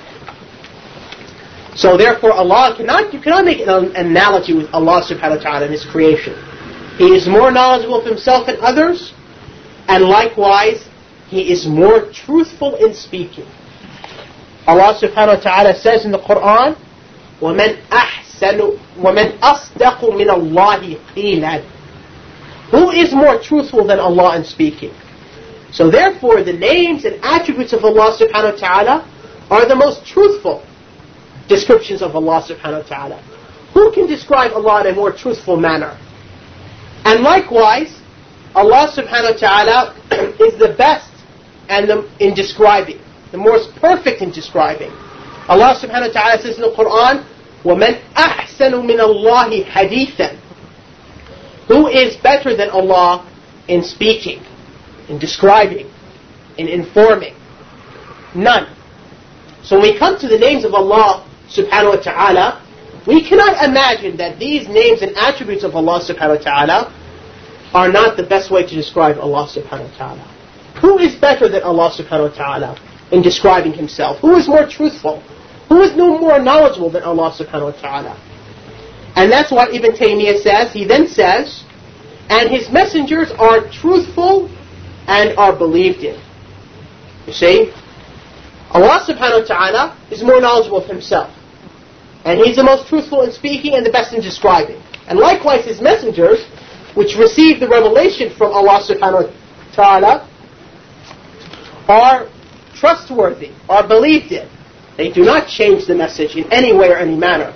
So therefore you cannot make an analogy with Allah subhanahu wa ta'ala and His creation. He is more knowledgeable of Himself than others, and likewise, He is more truthful in speaking. Allah subhanahu wa ta'ala says in the Quran, وَمَنْ أَصْدَقُ مِنَ اللَّهِ قِيلًا. Who is more truthful than Allah in speaking? So therefore, the names and attributes of Allah subhanahu wa ta'ala are the most truthful descriptions of Allah subhanahu wa ta'ala. Who can describe Allah in a more truthful manner? And likewise, Allah subhanahu wa ta'ala is the best in describing, the most perfect in describing. Allah subhanahu wa ta'ala says in the Quran, وَمَنْ أَحْسَنُ مِنَ اللَّهِ حَدِيثًا. Who is better than Allah in speaking, in describing, in informing? None. So when we come to the names of Allah subhanahu wa ta'ala, we cannot imagine that these names and attributes of Allah subhanahu wa ta'ala are not the best way to describe Allah subhanahu wa ta'ala. Who is better than Allah subhanahu wa ta'ala in describing Himself? Who is more truthful? Who is no more knowledgeable than Allah subhanahu wa ta'ala? And that's what Ibn Taymiyyah says. He then says, and His messengers are truthful and are believed in. You see? Allah subhanahu wa ta'ala is more knowledgeable of Himself. And He's the most truthful in speaking and the best in describing. And likewise His messengers, which receive the revelation from Allah subhanahu wa ta'ala, are trustworthy, are believed in. They do not change the message in any way or any manner.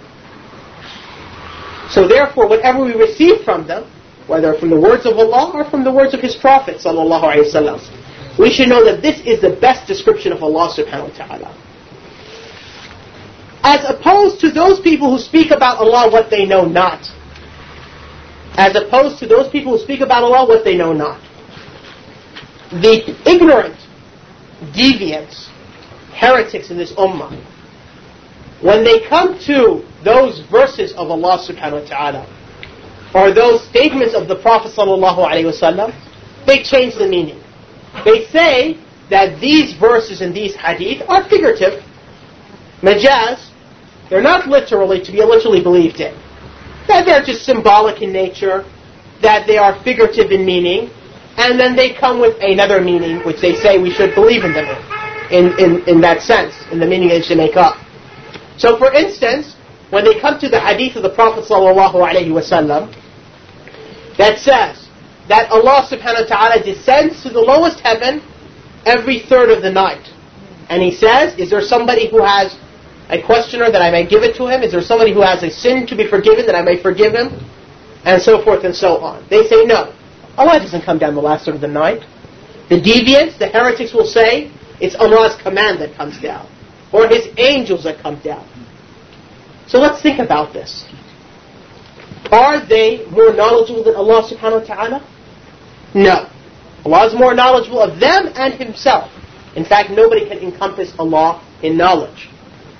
So therefore, whatever we receive from them, whether from the words of Allah or from the words of His Prophet sallallahu alaihi wasallam, we should know that this is the best description of Allah subhanahu wa ta'ala. As opposed to those people who speak about Allah what they know not. As opposed to those people who speak about Allah what they know not. The ignorant, deviants, heretics in this ummah, when they come to those verses of Allah subhanahu wa ta'ala, or those statements of the Prophet sallallahu alaihi wasallam, they change the meaning. They say that these verses and these hadith are figurative, majaz. They're not literally to be literally believed in. That they're just symbolic in nature, that they are figurative in meaning, and then they come with another meaning which they say we should believe in them in that sense, in the meaning they should make up. So for instance, when they come to the hadith of the Prophet sallallahu alaihi wasallam that says that Allah subhanahu wa ta'ala descends to the lowest heaven every third of the night, and He says, is there somebody who has a questioner that I may give it to him? Is there somebody who has a sin to be forgiven that I may forgive him? And so forth and so on. They say no. Allah doesn't come down the last third of the night. The deviants, the heretics will say, it's Allah's command that comes down. Or His angels that come down. So let's think about this. Are they more knowledgeable than Allah subhanahu wa ta'ala? No. Allah is more knowledgeable of them and Himself. In fact, nobody can encompass Allah in knowledge.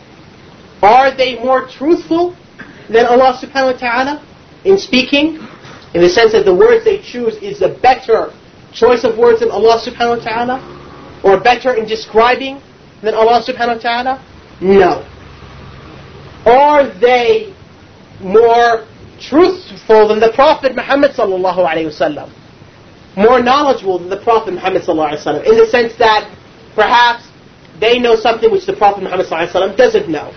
Are they more truthful than Allah subhanahu wa ta'ala in speaking? In the sense that the words they choose is the better choice of words than Allah subhanahu wa ta'ala? Or better in describing than Allah subhanahu wa ta'ala? No. Are they more truthful than the Prophet Muhammad sallallahu alayhi wasallam? More knowledgeable than the Prophet Muhammad sallallahu alayhi wasallam? In the sense that perhaps they know something which the Prophet Muhammad sallallahu alayhi wasallam doesn't know.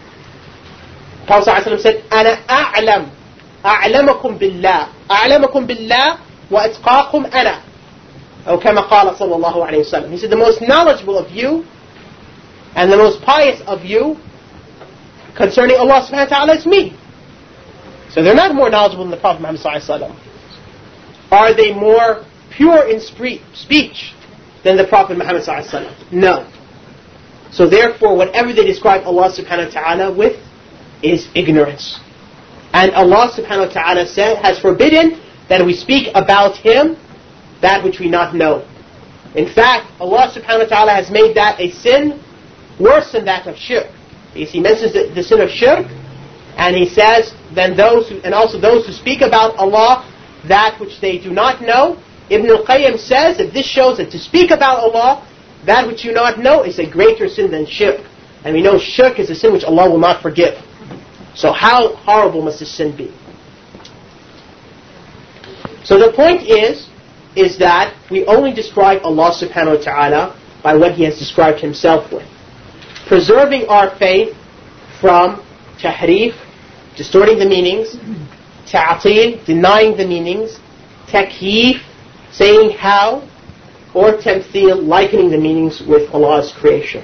The Prophet sallallahu alayhi wasallam said, أَنَا أَعْلَمُ أَعْلَمَكُمْ بِاللَّهِ أَعْلَمَكُمْ بِاللَّهِ وَأَتْقَاكُمْ أَنَا. أو كما قال صلى الله عليه وسلم. He said, the most knowledgeable of you and the most pious of you concerning Allah subhanahu wa ta'ala is me. So they're not more knowledgeable than the Prophet Muhammad sallallahu alayhi wasallam. Are they more pure in speech than the Prophet Muhammad sallallahu alayhi wasallam? No. So therefore, whatever they describe Allah subhanahu wa ta'ala with is ignorance. And Allah subhanahu wa ta'ala has forbidden that we speak about Him that which we not know. In fact, Allah subhanahu wa ta'ala has made that a sin worse than that of shirk. He mentions the sin of shirk, and He says, then also those who speak about Allah that which they do not know. Ibn al-Qayyim says that this shows that to speak about Allah that which you not know is a greater sin than shirk. And we know shirk is a sin which Allah will not forgive. So how horrible must this sin be? So the point is that we only describe Allah subhanahu wa ta'ala by what He has described Himself with. Preserving our faith from tahrif, distorting the meanings, ta'atil, denying the meanings, takyif, saying how, or tamthil, likening the meanings with Allah's creation.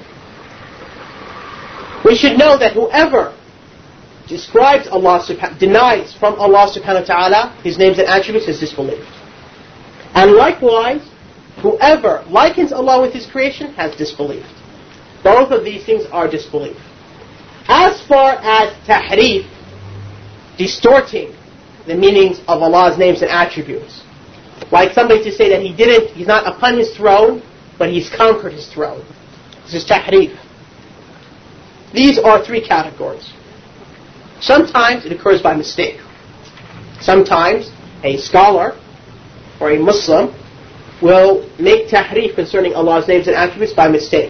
We should know that whoever describes Allah, denies from Allah subhanahu wa ta'ala His names and attributes is disbelieved. And likewise, whoever likens Allah with His creation has disbelieved. Both of these things are disbelief. As far as tahrif, distorting the meanings of Allah's names and attributes, like somebody to say that he's not upon His throne, but He's conquered His throne. This is tahrif. These are three categories. Sometimes it occurs by mistake. Sometimes a scholar or a Muslim will make tahrif concerning Allah's names and attributes by mistake.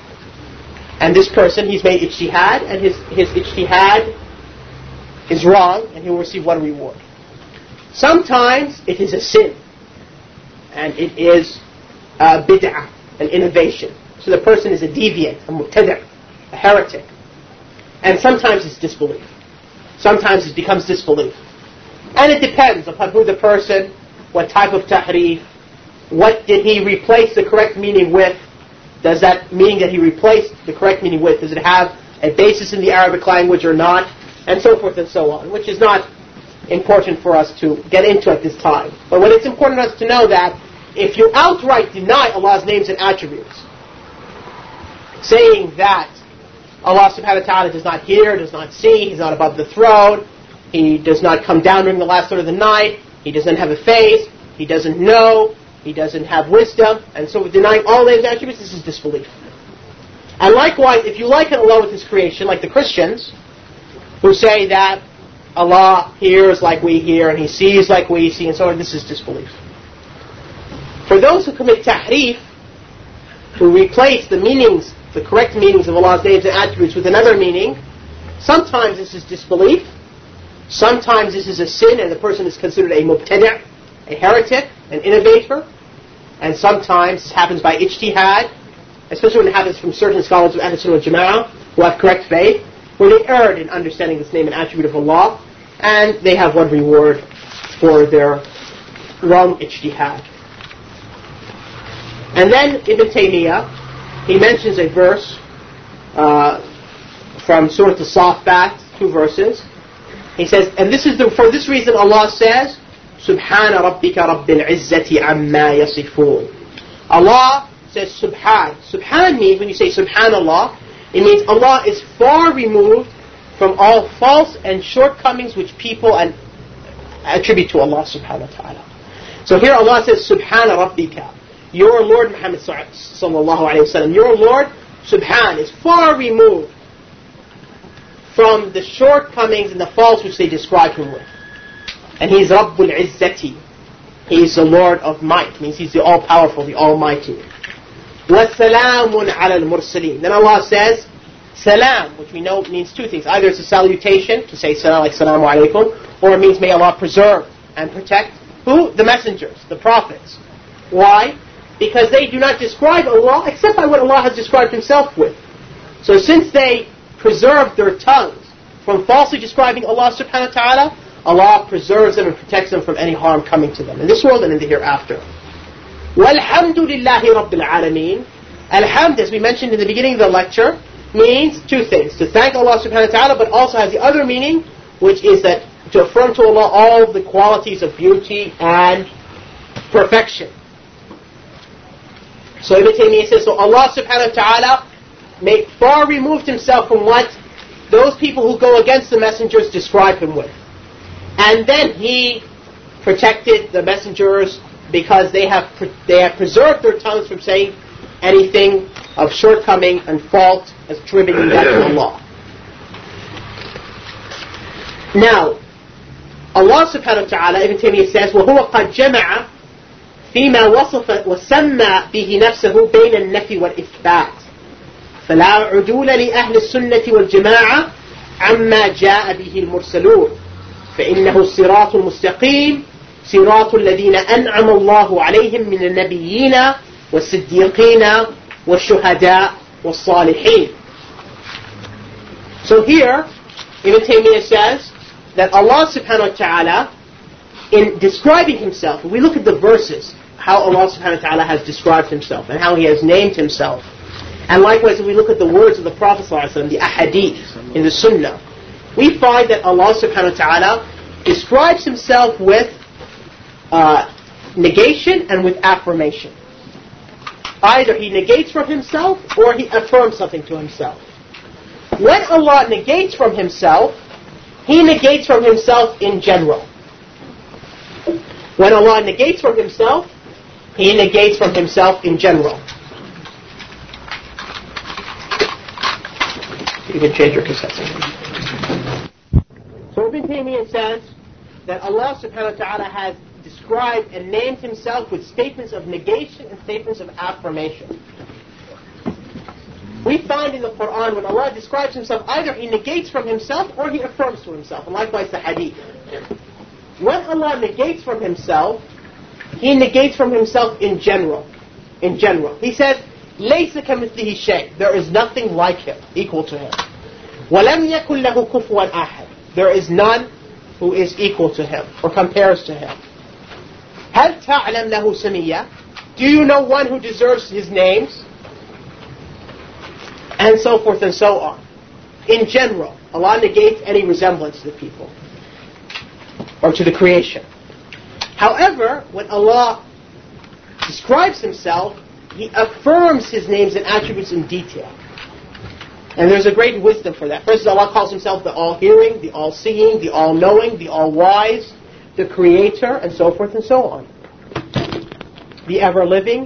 And this person, he's made ijtihad, and his ijtihad is wrong, and he will receive one reward. Sometimes it is a sin, and it is a bid'ah, an innovation. So the person is a deviant, a mubtada', a heretic. And sometimes it's disbelief. Sometimes it becomes disbelief. And it depends upon who the person, what type of tahrif, what did he replace the correct meaning with. Does that meaning that he replaced the correct meaning with, does it have a basis in the Arabic language or not? And so forth and so on, which is not important for us to get into at this time. But what it's important for us to know that if you outright deny Allah's names and attributes, saying that Allah subhanahu wa ta'ala does not hear, does not see, He's not above the throne, He does not come down during the last third of the night, He doesn't have a face, He doesn't know, He doesn't have wisdom, and so denying all names and attributes, this is disbelief. And likewise, if you liken Allah with His creation, like the Christians, who say that Allah hears like we hear, and He sees like we see, and so on, this is disbelief. For those who commit tahrif, who replace the meanings, the correct meanings of Allah's names and attributes with another meaning, sometimes this is disbelief, sometimes this is a sin, and the person is considered a mubtada', a heretic, an innovator, and sometimes this happens by ijtihad, especially when it happens from certain scholars of Ahl Sunnah wal Jama'ah who have correct faith, where they erred in understanding this name and attribute of Allah, and they have one reward for their wrong ijtihad. And then Ibn Taymiyyah, he mentions a verse from Surah As-Saffat, 2 verses. He says, and this is for this reason Allah says, Subhana rabbika rabbil izzati amma yasifun. Allah says Subhan. Subhan means, when you say Subhanallah, it means Allah is far removed from all false and shortcomings which people attribute to Allah subhanahu wa ta'ala. So here Allah says Subhana rabbika. Your Lord Muhammad sallallahu alayhi wa sallam, your Lord Subhan is far removed from the shortcomings and the faults which they describe Him with. And He is Rabbul Izzati. He is the Lord of might. Means He's the all-powerful, the almighty. وَسَلَامٌ عَلَى الْمُرْسَلِينَ. Then Allah says, Salam, which we know means two things. Either it's a salutation, to say salam, like Salamu alaykum, or it means may Allah preserve and protect. Who? The messengers, the prophets. Why? Because they do not describe Allah except by what Allah has described Himself with. So since they preserve their tongues from falsely describing Allah subhanahu wa ta'ala, Allah preserves them and protects them from any harm coming to them in this world and in the hereafter. وَالْحَمْدُ لِلَّهِ رَبِّ الْعَالَمِينَ. Alhamd, as we mentioned in the beginning of the lecture, means two things. To thank Allah subhanahu wa ta'ala, but also has the other meaning, which is that to affirm to Allah all the qualities of beauty and perfection. So Ibn Taymiyyah says, so Allah subhanahu wa ta'ala far removed Himself from what those people who go against the messengers describe Him with. And then He protected the messengers because they have preserved their tongues from saying anything of shortcoming and fault, as attributing that to Allah. Now, Allah subhanahu wa ta'ala, Ibn Taymiyyah says, وَهُوَ قَدْ جَمَعَ فيما وصف وسمى به نفسه بين النفي والإثبات فلا عدول لأهل السنة والجماعة عما جاء به المرسلون فإنه الصراط المستقيم صراط الذين أنعم الله عليهم من النبيين والصديقين والشهداء والصالحين. So here Ibn Taymiyyah says that Allah subhanahu wa ta'ala, in describing Himself, when we look at the verses, how Allah subhanahu wa ta'ala has described himself and how he has named himself. And likewise, if we look at the words of the Prophet ﷺ, the ahadith in the Sunnah, we find that Allah subhanahu wa ta'ala describes himself with negation and with affirmation. Either he negates from himself or he affirms something to himself. When Allah negates from himself, he negates from himself in general. When Allah negates from himself, he negates from himself in general. You can change your cassettes. So Ibn Taymiyyah says that Allah subhanahu wa ta'ala has described and named himself with statements of negation and statements of affirmation. We find in the Quran when Allah describes himself, either he negates from himself or he affirms to himself, and likewise the hadith. When Allah negates from himself, he negates from himself in general. In general. He says, لَيْسَ كَمِثْلِهِ شَيْءٍ. There is nothing like him, equal to him. وَلَمْ يَكُنْ لَهُ كُفُوًا أَحَدٍ. There is none who is equal to him or compares to him. هَلْ تَعْلَمْ لَهُ سَمِيًّا. Do you know one who deserves his names? And so forth and so on. In general, Allah negates any resemblance to the people or to the creation. However, when Allah describes himself, he affirms his names and attributes in detail. And there's a great wisdom for that. First, Allah calls himself the all-hearing, the all-seeing, the all-knowing, the all-wise, the creator, and so forth and so on. The ever-living.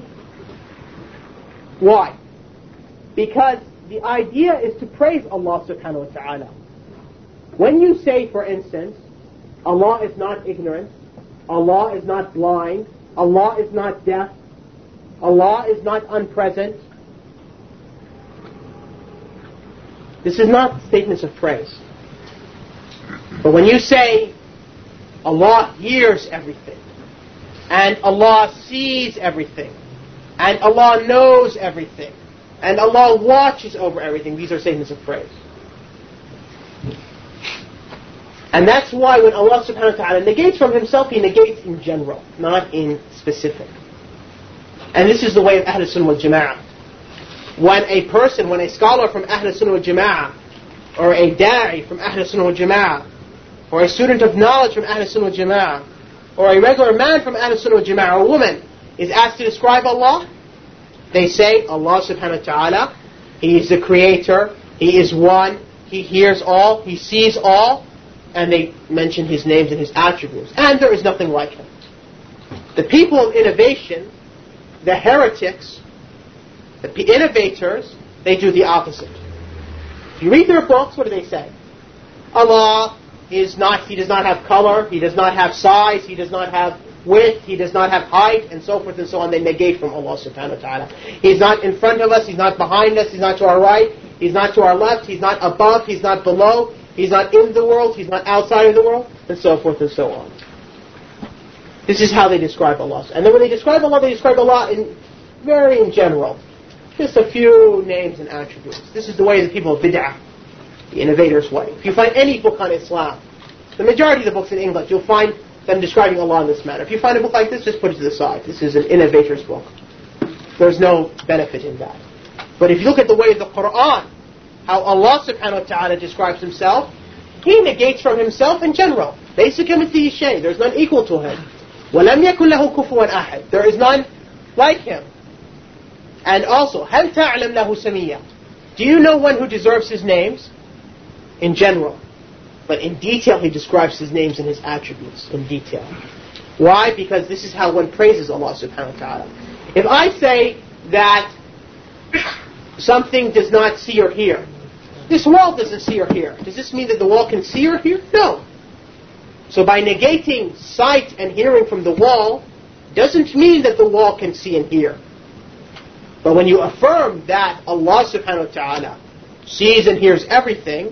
Why? Because the idea is to praise Allah subhanahu wa ta'ala. When you say, for instance, Allah is not ignorant, Allah is not blind, Allah is not deaf, Allah is not unpresent, this is not statements of praise. But when you say Allah hears everything, and Allah sees everything, and Allah knows everything, and Allah watches over everything, these are statements of praise. And that's why when Allah subhanahu wa ta'ala negates from himself, he negates in general, not in specific. And this is the way of Ahl Sunnah wal Jama'ah. When a scholar from Ahl Sunnah wal Jama'ah, or a da'i from Ahl Sunnah wal Jama'ah, or a student of knowledge from Ahl Sunnah wal Jama'ah, or a regular man from Ahl Sunnah wal Jama'ah, or a woman, is asked to describe Allah, they say, Allah subhanahu wa ta'ala, He is the creator, He is one, He hears all, He sees all, and they mention His names and His attributes. And there is nothing like Him. The people of innovation, the heretics, the innovators, they do the opposite. If you read their books, what do they say? Allah He does not have color, He does not have size, He does not have width, He does not have height, and so forth and so on. They negate from Allah subhanahu wa ta'ala. He's not in front of us, He's not behind us, He's not to our right, He's not to our left, He's not above, He's not below, He's not in the world, He's not outside of the world, and so forth and so on. This is how they describe Allah. And then when they describe Allah very in general. Just a few names and attributes. This is the way of the people of bid'ah, the innovators' way. If you find any book on Islam, the majority of the books in English, you'll find them describing Allah in this manner. If you find a book like this, just put it to the side. This is an innovator's book. There's no benefit in that. But if you look at the way of the Quran, how Allah subhanahu wa ta'ala describes Himself, He negates from Himself in general. There's none equal to Him. وَلَمْ يَكُنْ لَهُ كُفُوًا أَحَدٍ. There is none like Him. And also, هَلْ تَعْلَمْ لَهُ سَمِيًّا. Do you know one who deserves His names? In general. But in detail, He describes His names and His attributes in detail. Why? Because this is how one praises Allah subhanahu wa ta'ala. If I say that something does not see or hear, this wall doesn't see or hear, does this mean that the wall can see or hear? No. So by negating sight and hearing from the wall, doesn't mean that the wall can see and hear. But when you affirm that Allah subhanahu wa ta'ala sees and hears everything,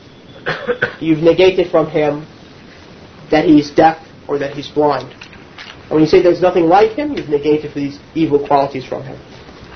you've negated from Him that He's deaf or that He's blind. And when you say there's nothing like Him, you've negated these evil qualities from Him.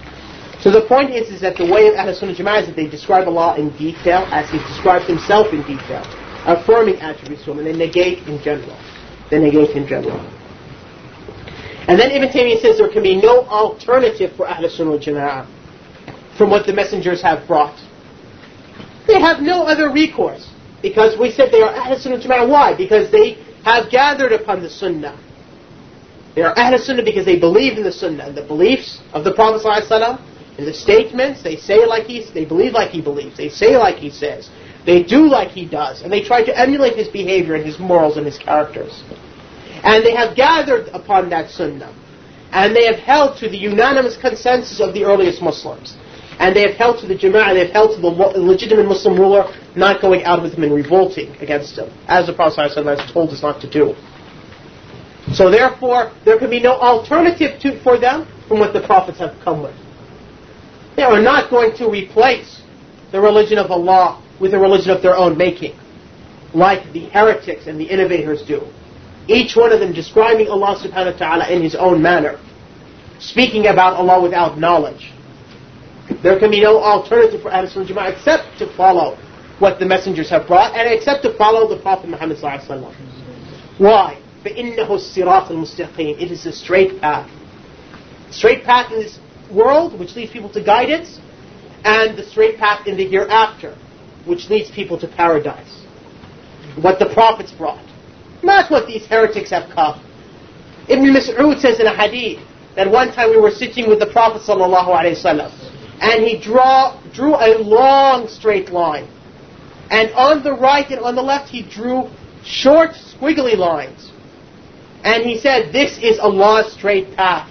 So the point is that the way of Ahl Sunnah Jama'ah is that they describe Allah in detail as He describes Himself in detail, affirming attributes to Him, and they negate in general. And then Ibn Taymiyyah says there can be no alternative for Ahl Sunnah wal Jama'ah from what the messengers have brought. They have no other recourse, because we said they are Ahl Sunnah wal Jama'ah. Why? Because they have gathered upon the Sunnah. They are Ahl Sunnah because they believe in the Sunnah and the beliefs of the Prophet ﷺ, and the statements. They say they believe like he believes. They say like he says. They do like he does, and they try to emulate his behavior and his morals and his characters. And they have gathered upon that Sunnah, and they have held to the unanimous consensus of the earliest Muslims, and they have held to the Jama'ah, they have held to the legitimate Muslim ruler, not going out with him and revolting against him, as the Prophet ﷺ has told us not to do. So therefore, there can be no alternative for them from what the Prophets have come with. They are not going to replace the religion of Allah with a religion of their own making, like the heretics and the innovators do. Each one of them describing Allah subhanahu wa ta'ala in his own manner, speaking about Allah without knowledge. There can be no alternative for Ahl Sunnah Jama'ah except to follow what the messengers have brought, and except to follow the Prophet Muhammad sallallahu alaihi wasallam. Why? فَإِنَّهُ الصِّرَاطُ الْمُسْتَقِيمُ. It is a straight path. Straight path in this world, which leads people to guidance, and the straight path in the hereafter, which leads people to paradise. What the prophets brought. Not what these heretics have come. Ibn Mas'ud says in a hadith that one time we were sitting with the Prophet ﷺ, and he drew a long straight line. And on the right and on the left he drew short squiggly lines. And he said, this is Allah's straight path.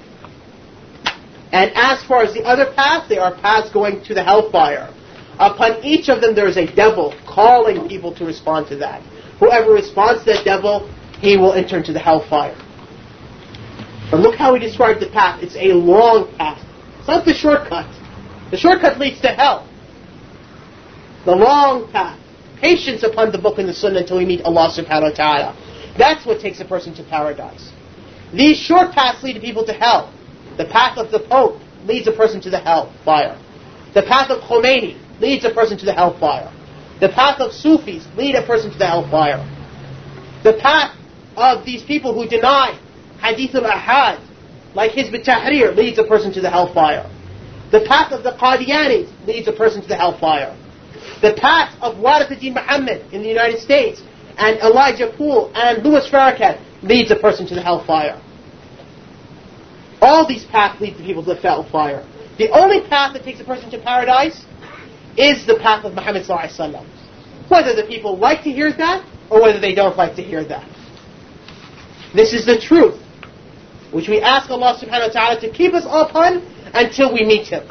And as far as the other paths, they are paths going to the hellfire. Upon each of them there is a devil calling people to respond to that. Whoever responds to that devil, he will enter into the hellfire. But look how he described the path. It's a long path. It's not the shortcut. The shortcut leads to hell. The long path. Patience upon the book and the Sunnah until we meet Allah subhanahu wa ta'ala. That's what takes a person to paradise. These short paths lead people to hell. The path of the Pope leads a person to the hellfire. The path of Khomeini leads a person to the hellfire. The path of Sufis lead a person to the hellfire. The path of these people who deny Hadith al-Ahad, like Hizb al-Tahrir, leads a person to the hellfire. The path of the Qadianis leads a person to the hellfire. The path of Warith ad-Din Muhammad in the United States, and Elijah Poole, and Louis Farrakhan leads a person to the hellfire. All these paths lead the people to the hellfire. The only path that takes a person to paradise is the path of Muhammad sallallahu alaihi wasallam. Whether the people like to hear that, or whether they don't like to hear that. This is the truth, which we ask Allah subhanahu wa ta'ala to keep us upon until we meet Him.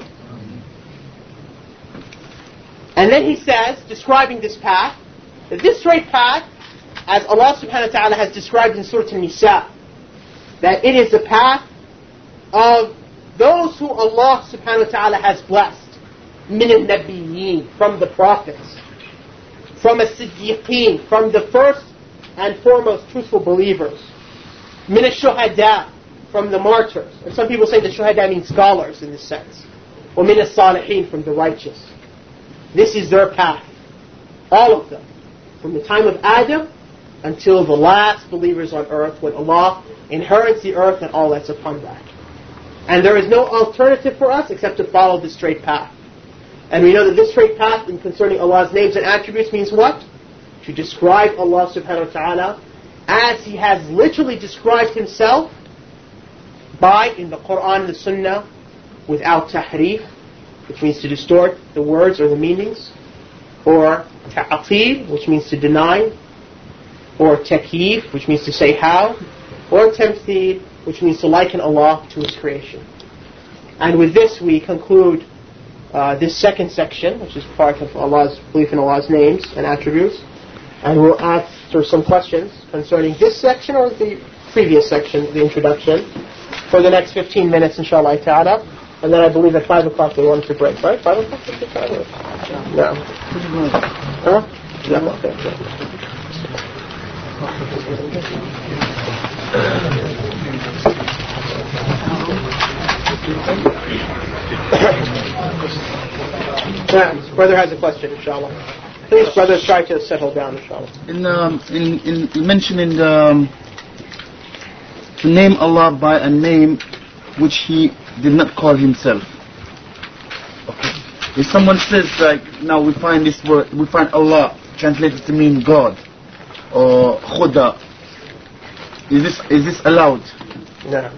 And then He says, describing this path, that this straight path, as Allah subhanahu wa ta'ala has described in Surah An-Nisa, that it is the path of those who Allah subhanahu wa ta'ala has blessed. Min al-Nabiyyin, from the prophets, from as-Siddiqeen, from the first and foremost truthful believers. Min al-Shuhada, from the martyrs. And some people say the Shuhada means scholars in this sense. Or min al-Salihin, from the righteous. This is their path. All of them. From the time of Adam until the last believers on earth, when Allah inherits the earth and all that's upon that. And there is no alternative for us except to follow this straight path. And we know that this straight path in concerning Allah's names and attributes means what? To describe Allah subhanahu wa ta'ala as He has literally described Himself by, in the Quran and the Sunnah, without tahrif, which means to distort the words or the meanings, or ta'atil, which means to deny, or takyif, which means to say how, or tamthil, which means to liken Allah to His creation. And with this we conclude this second section, which is part of Allah's belief in Allah's names and attributes, and we'll answer some questions concerning this section or the previous section, the introduction, for the next 15 minutes, inshallah ta'ala. And then I believe at 5 o'clock they want to break, right? 5 o'clock? No. Huh? No, okay. Brother has a question, inshallah. Please, brothers, try to settle down, inshallah. You mentioned in to name Allah by a name which He did not call Himself. Okay. If someone says, like, now we find this word, we find Allah translated to mean God or Khuda, is this allowed? No.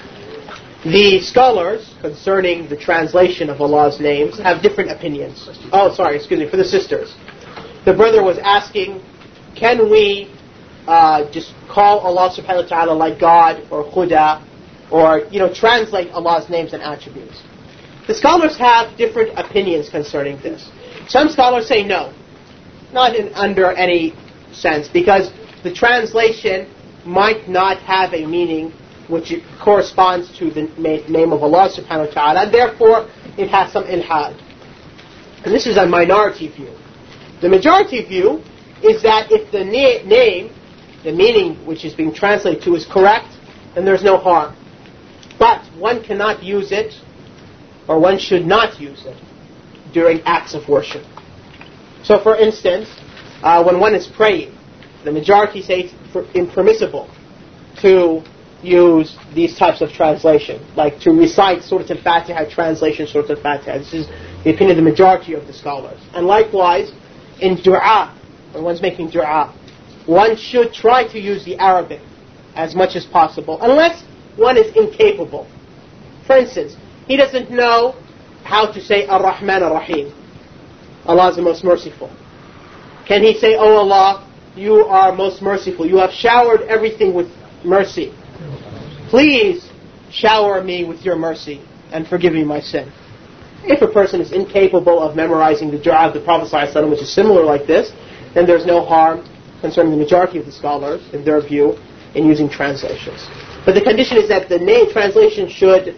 The scholars concerning the translation of Allah's names have different opinions. Oh, sorry, excuse me, for the sisters. The brother was asking, can we just call Allah subhanahu wa ta'ala like God or Khuda, or, translate Allah's names and attributes? The scholars have different opinions concerning this. Some scholars say no, not under any sense, because the translation might not have a meaning which corresponds to the name of Allah subhanahu wa ta'ala, and therefore it has some ilhad. And this is a minority view. The majority view is that if the name, the meaning which is being translated to, is correct, then there's no harm. But one cannot use it, or one should not use it, during acts of worship. So for instance, when one is praying, the majority say it's impermissible to use these types of translation, like to recite Surah Al-Fatiha, translation Surah Al-Fatiha. This is the opinion of the majority of the scholars. And likewise, in dua, when one's making dua, one should try to use the Arabic as much as possible, unless one is incapable. For instance, he doesn't know how to say Ar-Rahman Ar-Rahim. Allah is the most merciful. Can he say, "Oh Allah, you are most merciful. You have showered everything with mercy. Please shower me with your mercy and forgive me my sin"? If a person is incapable of memorizing the dua of the Prophet ﷺ, which is similar like this, then there's no harm concerning the majority of the scholars, in their view, in using translations. But the condition is that the name translation should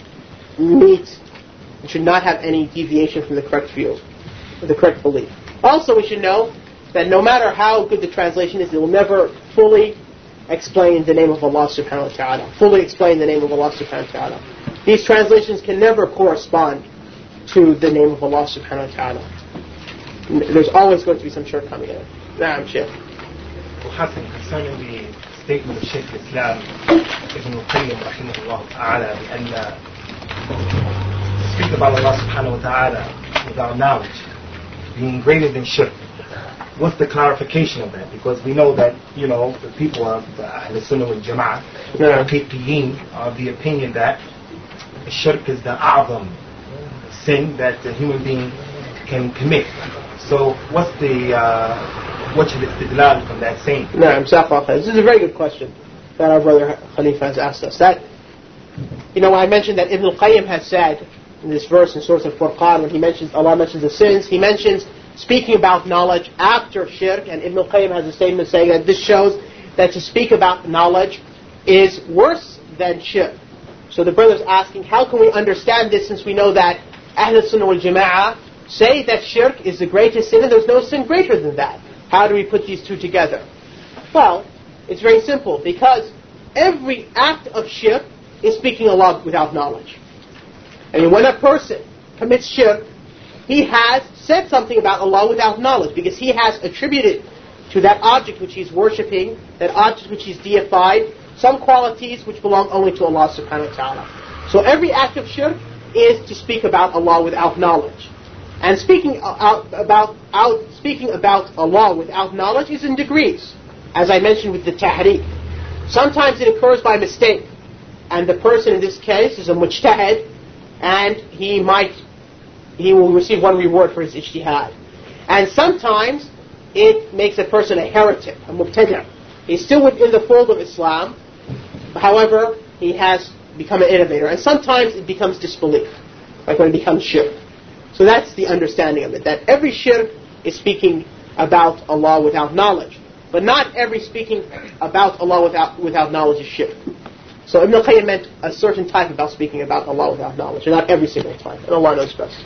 should not have any deviation from the correct view, the correct belief. Also, we should know that no matter how good the translation is, it will never fully explain the name of Allah subhanahu wa ta'ala. Fully explain the name of Allah subhanahu wa ta'ala. These translations can never correspond to the name of Allah subhanahu wa ta'ala. There's always going to be some shortcoming in it. Naam, Shaykh. Hassan, concerning the statement of Shaykh al-Islam Ibn al-Qayyim rahimahullah ta'ala, and speak about Allah subhanahu wa ta'ala without knowledge being greater than shirk. What's the clarification of that? Because we know that, the people of the Ahl Sunnah wal Jama'ah, the Haqiqiyin, are of the opinion that shirk is the a'zam sin that the human being can commit. So what's your istidlal from that saying? This is a very good question that our brother Khalifa has asked us. That, I mentioned that Ibn al-Qayyim has said in this verse in Surah Al-Furqan, when Allah mentions the sins, He mentions speaking about knowledge after shirk, and Ibn al-Qayyim has a statement saying that this shows that to speak about knowledge is worse than shirk. So the brother's asking, how can we understand this, since we know that Ahl Sunnah wal Jama'ah say that shirk is the greatest sin and there's no sin greater than that? How do we put these two together? Well, it's very simple, because every act of shirk is speaking Allah without knowledge. When a person commits shirk, he has said something about Allah without knowledge, because he has attributed to that object which he's worshipping, that object which he's deified, some qualities which belong only to Allah subhanahu wa ta'ala. So every act of shirk is to speak about Allah without knowledge. And speaking about Allah without knowledge is in degrees. As I mentioned with the tahriq. Sometimes it occurs by mistake, and the person in this case is a mujtahid, and he will receive one reward for his ijtihad. And sometimes it makes a person a heretic, a mubtadi'. He's still within the fold of Islam, however, he has become an innovator. And sometimes it becomes disbelief, like when it becomes shirk. So that's the understanding of it, that every shirk is speaking about Allah without knowledge. But not every speaking about Allah without knowledge is shirk. So Ibn al-Qayyim meant a certain type about speaking about Allah without knowledge, and not every single time. And Allah knows best.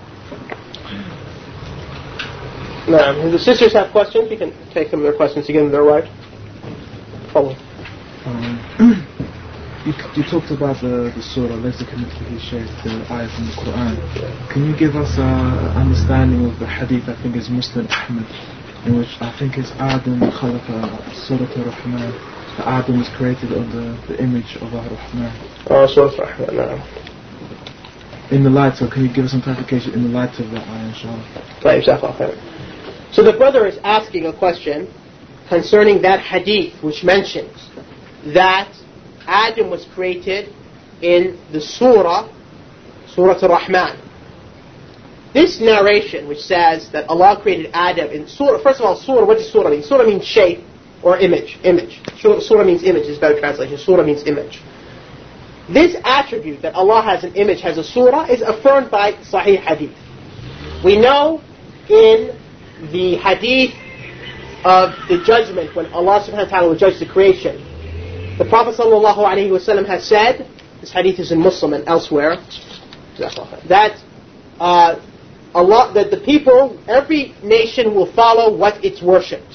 Now, if the sisters have questions, we can take them their questions to get them their right. Follow. You talked about the surah, Laysa kamithlihi shay, the ayah from the Quran. Can you give us an understanding of the hadith, I think is Muslim Ahmad, in which I think it's Adam khalaqa Surah Ar-Rahman, that Adam was created on the image of Ar-Rahman. Surah Ar-Rahman. In the light, so can you give us some clarification in the light of that ayah, inshallah? So the brother is asking a question concerning that hadith which mentions that Adam was created in the Surah Ar-Rahman. This narration which says that Allah created Adam in Surah, first of all, Surah, what does Surah mean? Surah means shape or image. Surah means image is better translation. Surah means image. This attribute that Allah has an image, has a surah, is affirmed by Sahih Hadith. We know in the Hadith of the judgment, when Allah subhanahu wa ta'ala will judge the creation, the Prophet sallallahu alaihi wasallam has said, this Hadith is in Muslim and elsewhere, that that the people, every nation will follow what it's worshipped.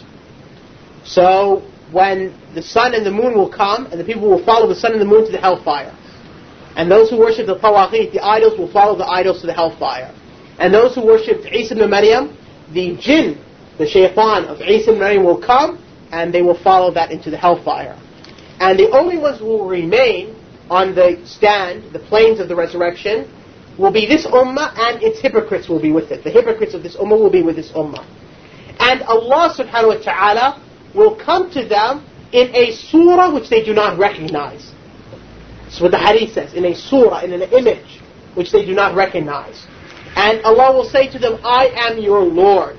So when the sun and the moon will come, and the people will follow the sun and the moon to the hellfire. And those who worship the Tawaghit, the idols, will follow the idols to the hellfire. And those who worship Isa ibn Maryam, the jinn, the shaitan of Isa ibn Maryam will come, and they will follow that into the hellfire. And the only ones who will remain on the stand, the plains of the resurrection, will be this ummah, and its hypocrites will be with it. The hypocrites of this ummah will be with this ummah. And Allah subhanahu wa ta'ala will come to them in a surah which they do not recognize. That's what the hadith says, in a surah, in an image which they do not recognize. And Allah will say to them, I am your Lord,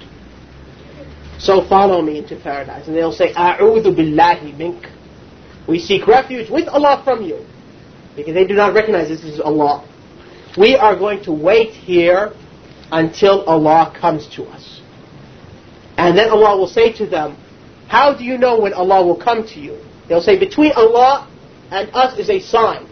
so follow me into paradise. And they'll say, A'udhu billahi mink. We seek refuge with Allah from you, because they do not recognize this is Allah. We are going to wait here until Allah comes to us. And then Allah will say to them, how do you know when Allah will come to you? They'll say, between Allah and us is a sign.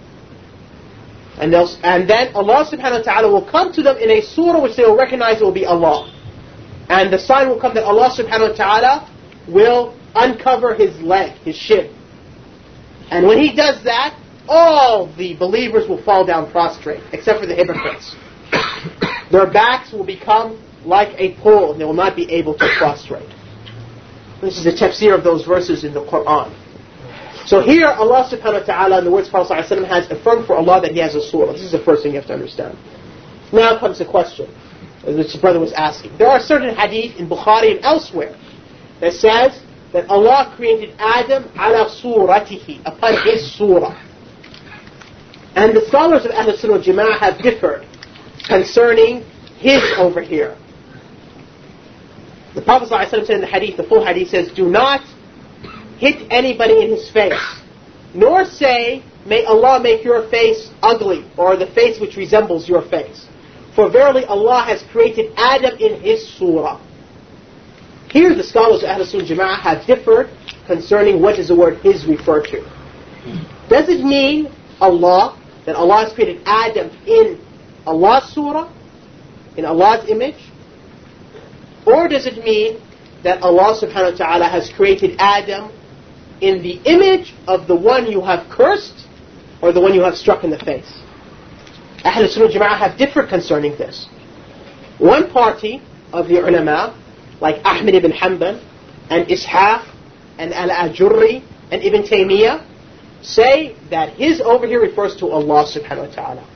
And then Allah subhanahu wa ta'ala will come to them in a surah which they will recognize will be Allah. And the sign will come that Allah subhanahu wa ta'ala will uncover his leg, his shin. And when he does that, all the believers will fall down prostrate, except for the hypocrites. Their backs will become like a pole, and they will not be able to prostrate. This is the tafsir of those verses in the Quran. So here Allah subhanahu wa ta'ala, in the words of Prophet sallallahu alaihi wasallam, has affirmed for Allah that he has a surah. This is the first thing you have to understand. Now comes the question, which the brother was asking. There are certain hadith in Bukhari and elsewhere that says that Allah created Adam ala suratihi, upon his surah. And the scholars of Ahlul Sunnah wal Jama'ah have differed concerning his over here. The Prophet ﷺ said in the hadith, the full hadith says, do not hit anybody in his face, nor say, may Allah make your face ugly, or the face which resembles your face. For verily Allah has created Adam in his surah. Here the scholars of Ahlul Sunnah wal Jama'ah have differed concerning what does the word his refer to. Does it mean Allah, that Allah has created Adam in Allah's surah, in Allah's image? Or does it mean that Allah subhanahu wa ta'ala has created Adam in the image of the one you have cursed, or the one you have struck in the face? Ahlul Sunnah wal Jama'ah have differed concerning this. One party of the ulama, like Ahmad ibn Hanbal, and Ishaq, and Al-Ajurri, and Ibn Taymiyyah, say that his over here refers to Allah subhanahu wa ta'ala.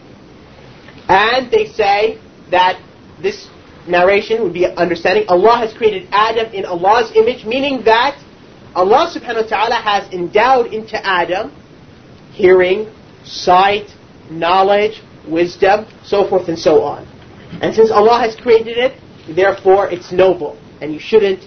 And they say that this narration would be understanding Allah has created Adam in Allah's image, meaning that Allah subhanahu wa ta'ala has endowed into Adam hearing, sight, knowledge, wisdom, so forth and so on. And since Allah has created it, therefore it's noble. And you shouldn't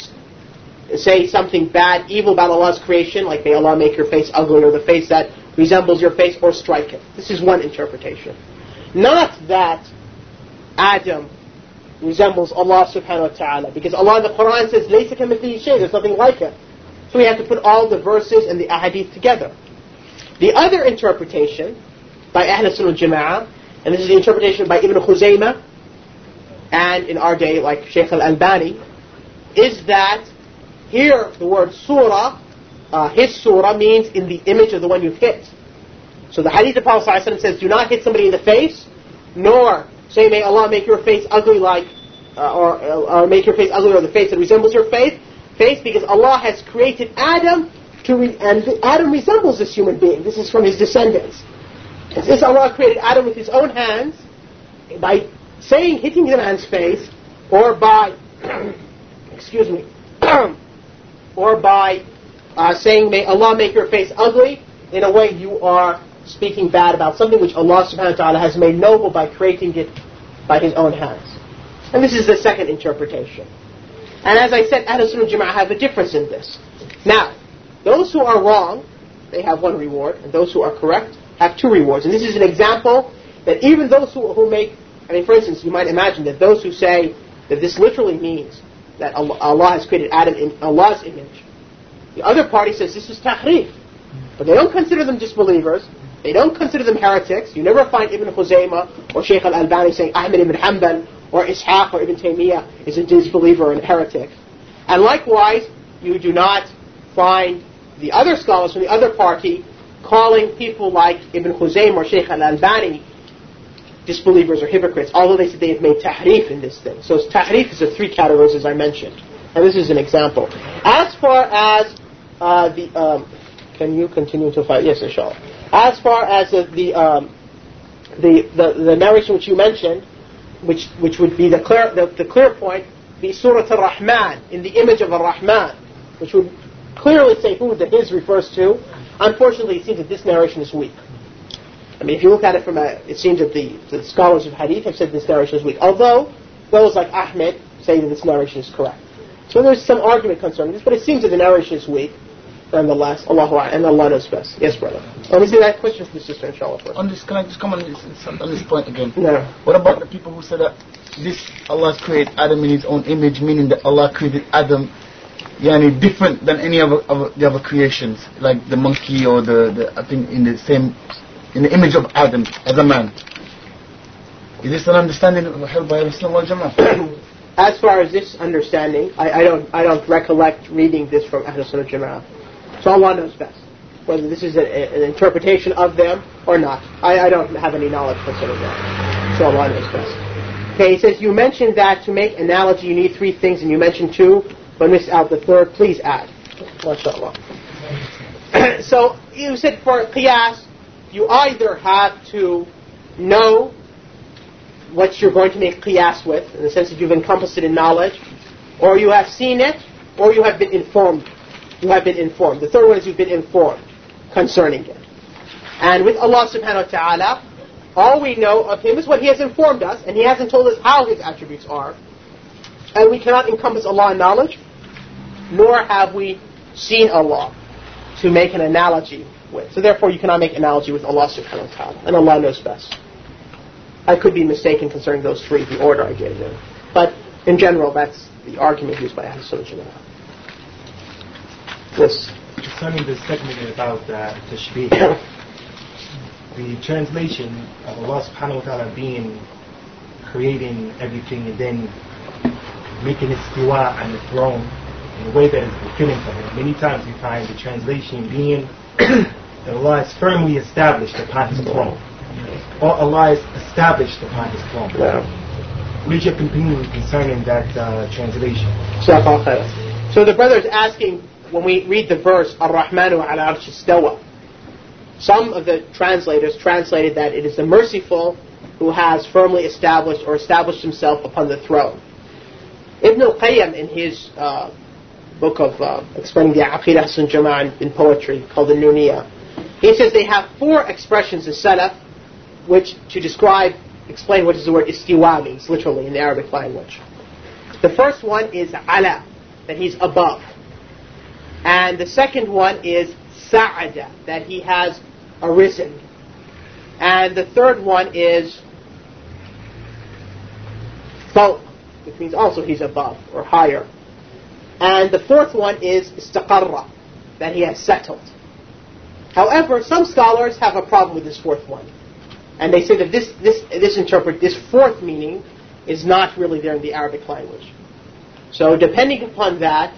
say something bad, evil about Allah's creation, like may Allah make your face ugly, or the face that resembles your face, or strike it. This is one interpretation. Not that Adam resembles Allah subhanahu wa ta'ala, because Allah in the Quran says, لَيْسَ كَمِثْلِهِ شَيْءٌ, there's nothing like it. So we have to put all the verses and the ahadith together. The other interpretation by Ahlul Sunnah wal Jama'ah, and this is the interpretation by Ibn Khuzaymah, and in our day like Shaykh al-Albani, is that here the word surah, his surah, means in the image of the one you've hit. So the hadith of the Prophet ﷺ says, do not hit somebody in the face, nor say, may Allah make your face ugly like, or make your face ugly, or the face that resembles your face, because Allah has created Adam and Adam resembles this human being. This is from his descendants. And since Allah created Adam with his own hands, by hitting the man's face, or by, excuse me, or by saying, may Allah make your face ugly, in a way you are speaking bad about something which Allah subhanahu wa ta'ala has made noble by creating it by his own hands. And this is the second interpretation. And as I said, Ahlul Sunnah Jama'ah have a difference in this. Now, those who are wrong, they have one reward, and those who are correct have two rewards. And this is an example that even those who make, for instance, you might imagine that those who say that this literally means that Allah has created Adam in Allah's image, the other party says this is tahrif. But they don't consider them disbelievers. They don't consider them heretics. You never find Ibn Khuzaymah or Shaykh al-Albani saying Ahmed ibn Hanbal or Ishaq or Ibn Taymiyyah is a disbeliever or a heretic. And likewise, you do not find the other scholars from the other party calling people like Ibn Khuzaymah or Shaykh al-Albani disbelievers or hypocrites, although they said they have made tahrif in this thing. So tahrif is of three categories, as I mentioned. And this is an example. As far as can you continue to fight? Yes, inshallah. As far as the narration which you mentioned, which would be the clear point, be Surah Ar-Rahman, in the image of Ar-Rahman, which would clearly say who the his refers to. Unfortunately, it seems that this narration is weak. If you look at it it seems that the scholars of Hadith have said this narration is weak. Although those like Ahmed say that this narration is correct. So there's some argument concerning this, but it seems that the narration is weak. Nonetheless, Allah knows best. Yes, brother. Let me see that question from the sister, inshallah. First. On this, can I just come on this point again? No. What about the people who said that this Allah created Adam in His own image, meaning that Allah created Adam, different than any of the other creations, like the monkey or the I think in the image of Adam as a man? Is this an understanding held by Islam wal Jama'ah? As far as this understanding, I don't recollect reading this from Ahlul Sunnah Jama'ah. So Allah knows best whether this is an interpretation of them or not. I don't have any knowledge concerning that. So Allah knows best. Okay, he says, you mentioned that to make analogy you need three things, and you mentioned two, but missed out the third. Please add. MashaAllah. So you said for qiyas, you either have to know what you're going to make qiyas with, in the sense that you've encompassed it in knowledge, or you have seen it, or you have been informed. You have been informed. The third one is you've been informed concerning it. And with Allah subhanahu wa ta'ala, all we know of Him is what He has informed us, and He hasn't told us how His attributes are. And we cannot encompass Allah in knowledge, nor have we seen Allah to make an analogy with. So therefore you cannot make analogy with Allah subhanahu wa ta'ala, and Allah knows best. I could be mistaken concerning those three, the order I gave them. But in general, that's the argument used by Ahlul Sunnah Jama'ah. Yes. Concerning the segment about tashbih, the translation of Allah subhanahu wa ta'ala being creating everything and then making it istiwa on the throne in a way that is fulfilling for Him. Many times we find the translation being that Allah is firmly established upon His throne. Or Allah is established upon His throne. Yeah. What is your opinion concerning that translation? So the brother is asking, when we read the verse, Ar-Rahmanu ala arsh istawa, some of the translators translated that it is the merciful who has firmly established or established himself upon the throne. Ibn al-Qayyim, in his book of explaining the Aqidah Ahlus Jama'ah in poetry, called the Nuniyah, he says they have four expressions in Salaf which to explain what does the word istiwa means, literally in the Arabic language. The first one is ala, that He's above. And the second one is sa'ada, that He has arisen. And the third one is fawq, which means also He's above or higher. And the fourth one is istaqarra, that He has settled. However, some scholars have a problem with this fourth one. And they say that this fourth meaning is not really there in the Arabic language. So depending upon that,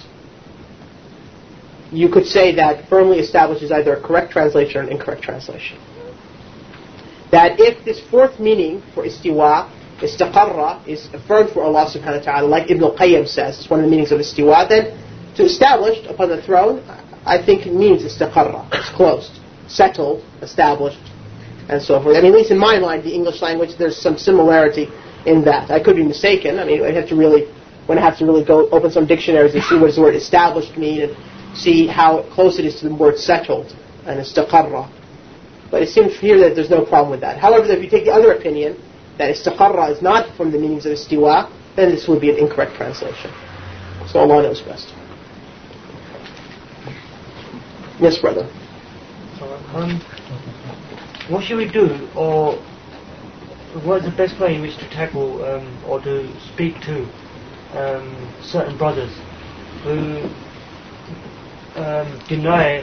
you could say that firmly establishes either a correct translation or an incorrect translation. That if this fourth meaning for istiwa, istaqarra, is affirmed for Allah subhanahu wa ta'ala, like Ibn al-Qayyim says, it's one of the meanings of istiwa, then to establish upon the throne, I think it means istaqarra. It's closed, settled, established, and so forth. I mean, at least in my mind, the English language, there's some similarity in that. I could be mistaken. I mean, I have to really go open some dictionaries and see what does the word established mean and see how close it is to the word settled and istaqarra. But it seems here that there's no problem with that. However, if you take the other opinion, that istaqarra is not from the meanings of istiwa, then this would be an incorrect translation. So Allah knows best. Yes, brother. What should we do, or what is the best way in which to tackle or to speak to certain brothers who deny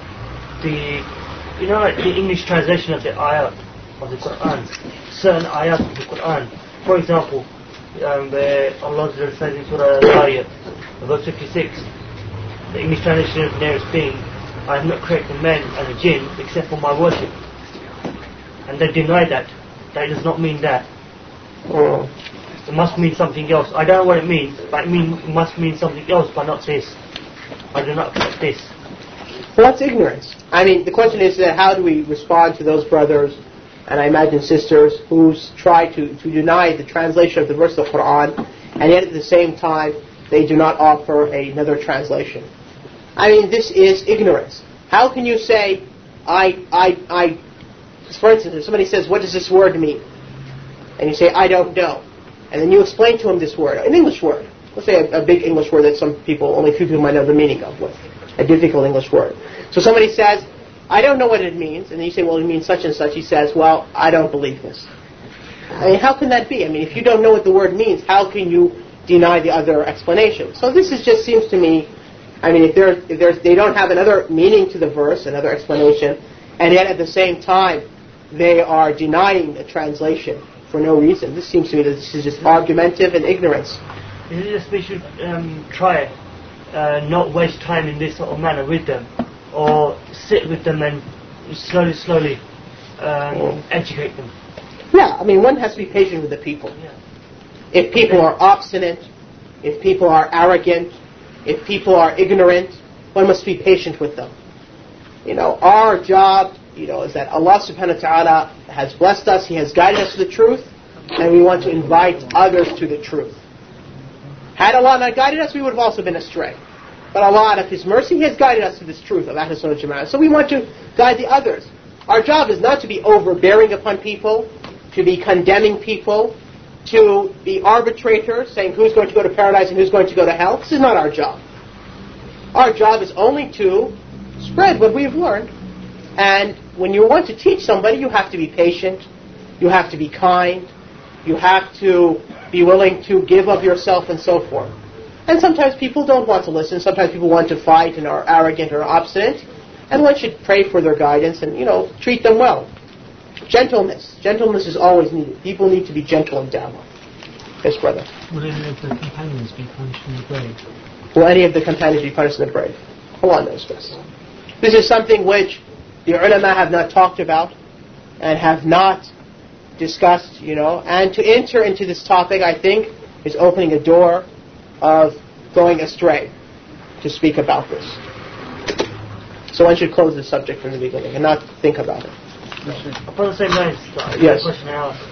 the English translation of the ayat of the Quran, certain ayat of the Quran. For example, where Allah says in Surah Al-Zariyat, verse 56, the English translation of the nearest being, I have not created men and the jinn except for my worship. And they deny that. That does not mean that. It must mean something else. I don't know what it means, but it must mean something else, but not this. I do not accept this. Well, that's ignorance. I mean, the question is how do we respond to those brothers, and I imagine sisters, who try to deny the translation of the verse of the Quran, and yet at the same time they do not offer another translation. I mean, this is ignorance. How can you say, for instance, if somebody says, what does this word mean? And you say, I don't know. And then you explain to him this word, an English word. Let's say a big English word that only a few people might know the meaning of, a difficult English word. So somebody says, I don't know what it means. And then you say, well, it means such and such. He says, well, I don't believe this. I mean, how can that be? I mean, if you don't know what the word means, how can you deny the other explanation? So this just seems to me, I mean, if they don't have another meaning to the verse, another explanation, and yet at the same time they are denying the translation for no reason. This seems to me that this is just argumentative and ignorance. Is it just we should try not waste time in this sort of manner with them, or sit with them and slowly educate them? Yeah, I mean, one has to be patient with the people. Yeah. If people are obstinate, if people are arrogant, if people are ignorant, one must be patient with them. Our job, is that Allah subhanahu wa ta'ala has blessed us, He has guided us to the truth, and we want to invite others to the truth. Had Allah not guided us, we would have also been astray. But Allah, out of His mercy, He has guided us to this truth of Ahlus Sunnah Jama'ah. So we want to guide the others. Our job is not to be overbearing upon people, to be condemning people, to be arbitrators, saying who's going to go to paradise and who's going to go to hell. This is not our job. Our job is only to spread what we have learned. And when you want to teach somebody, you have to be patient, you have to be kind, you have to be willing to give of yourself and so forth. And sometimes people don't want to listen, sometimes people want to fight and are arrogant or obstinate, and one should pray for their guidance and, treat them well. Gentleness is always needed. People need to be gentle in da'wah. Yes, brother. Will any of the companions be punished in the grave? Will any of the companions be punished in the grave? Allah knows best. This is something which the ulama have not talked about and have not discussed, and to enter into this topic, I think, is opening a door of going astray to speak about this. So one should close the subject from the beginning and not think about it. Upon the same lines, Yes. question I asked.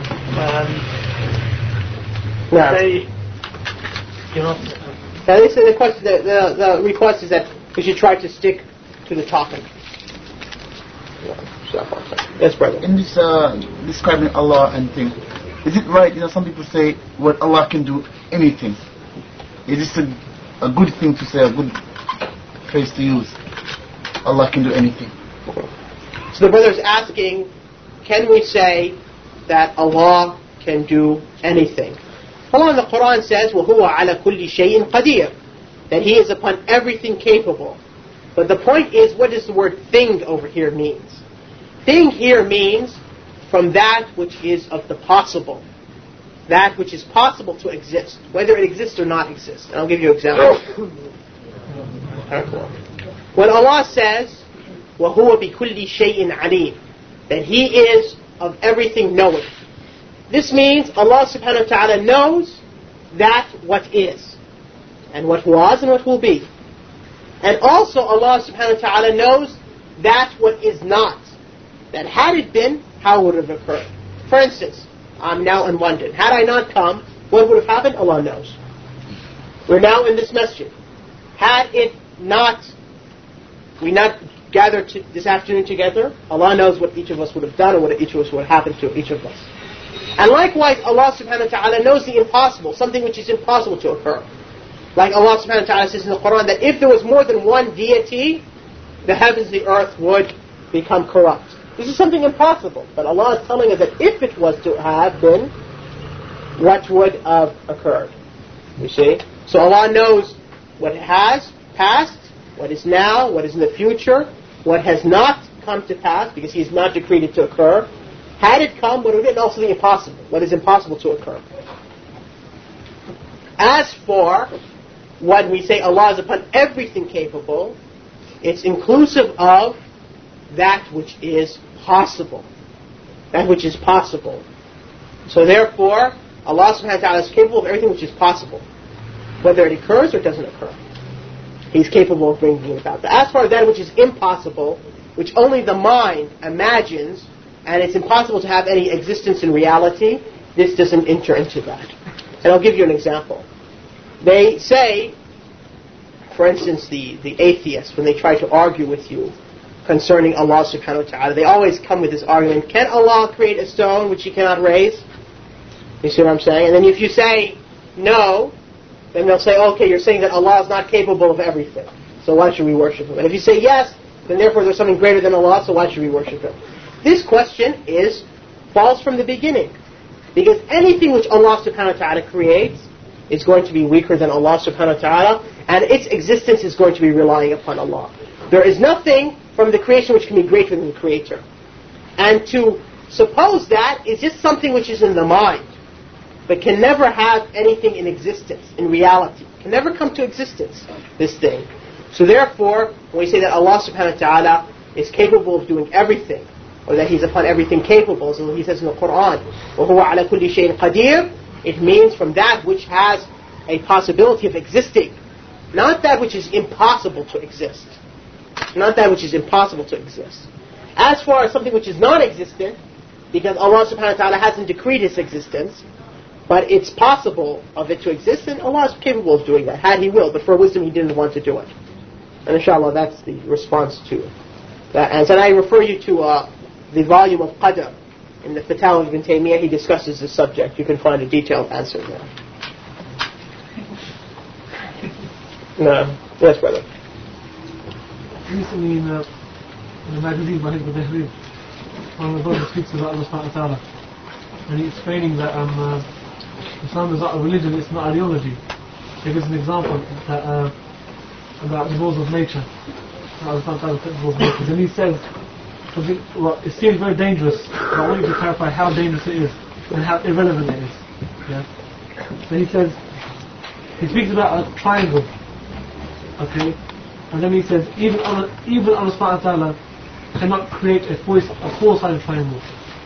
They say the request is that we should try to stick to the topic. Yes, brother. In this describing Allah and things, is it right? Some people say, well, Allah can do anything. Is this a good thing to say, a good phrase to use? Allah can do anything. So the brother is asking, can we say that Allah can do anything? Allah in the Quran says, وَهُوَ عَلَى كُلِّ شَيْءٍ قَدِيرٌ, that He is upon everything capable. But the point is, what does the word thing over here means? Thing here means from that which is of the possible. That which is possible to exist, whether it exists or not exists. And I'll give you an example. When Allah says, وَهُوَ بِكُلِّ شَيْءٍ عَلِيمٌ, that He is of everything knowing. This means Allah subhanahu wa ta'ala knows that what is, and what was and what will be. And also Allah subhanahu wa ta'ala knows that what is not. That had it been, how would it have occurred? For instance, I'm now in London. Had I not come, what would have happened? Allah knows. We're now in this masjid. Had it not, we not gathered this afternoon together, Allah knows what each of us would have done or what each of us would have happened to each of us. And likewise, Allah subhanahu wa ta'ala knows the impossible, something which is impossible to occur. Like Allah subhanahu wa ta'ala says in the Quran that if there was more than one deity, the heavens and the earth would become corrupt. This is something impossible. But Allah is telling us that if it was to have been, what would have occurred? You see? So Allah knows what has passed, what is now, what is in the future, what has not come to pass, because He has not decreed it to occur. Had it come, what would have been also the impossible, what is impossible to occur. As for when we say Allah is upon everything capable, it's inclusive of that which is possible. That which is possible. So therefore, Allah subhanahu wa ta'ala is capable of everything which is possible. Whether it occurs or doesn't occur. He's capable of bringing it about. But as far as that which is impossible, which only the mind imagines, and it's impossible to have any existence in reality, this doesn't enter into that. And I'll give you an example. They say, for instance, the atheists, when they try to argue with you concerning Allah subhanahu wa ta'ala, they always come with this argument, can Allah create a stone which He cannot raise? You see what I'm saying? And then if you say no, then they'll say, okay, you're saying that Allah is not capable of everything, so why should we worship Him? And if you say yes, then therefore there's something greater than Allah, so why should we worship Him? This question is false from the beginning. Because anything which Allah subhanahu wa ta'ala creates is going to be weaker than Allah subhanahu wa ta'ala, and its existence is going to be relying upon Allah. There is nothing from the creation which can be greater than the Creator. And to suppose that is just something which is in the mind, but can never have anything in existence, in reality. Can never come to existence, this thing. So therefore, when we say that Allah subhanahu wa ta'ala is capable of doing everything, or that He's upon everything capable, so He says in the Quran, وَهُوَ عَلَى كُلِّ شَيْءٍ قَدِيرٍ, it means from that which has a possibility of existing, not that which is impossible to exist. Not that which is impossible to exist. As far as something which is non-existent, because Allah subhanahu wa ta'ala hasn't decreed its existence, but it's possible of it to exist, and Allah is capable of doing that, had He will, but for wisdom He didn't want to do it. And inshallah, that's the response to that. And then I refer you to the volume of Qadr. In the Fatawa of Ibn Taymiyyah, he discusses this subject. You can find a detailed answer there. No. Yes, brother. Recently in a magazine by Hizb al-Tahrir, one of the brothers speaks about Allah subhanahu wa ta'ala, and he's explaining that Islam is not a religion, it's not ideology. He gives an example that, about the laws of nature. Allah subhanahu wa ta'ala set the laws of nature. And he says, well, it seems very dangerous, but I want you to clarify how dangerous it is and how irrelevant it is. Yeah? So he says, he speaks about a triangle, okay, and then he says even Allah subhanahu wa ta'ala cannot create a four-sided triangle.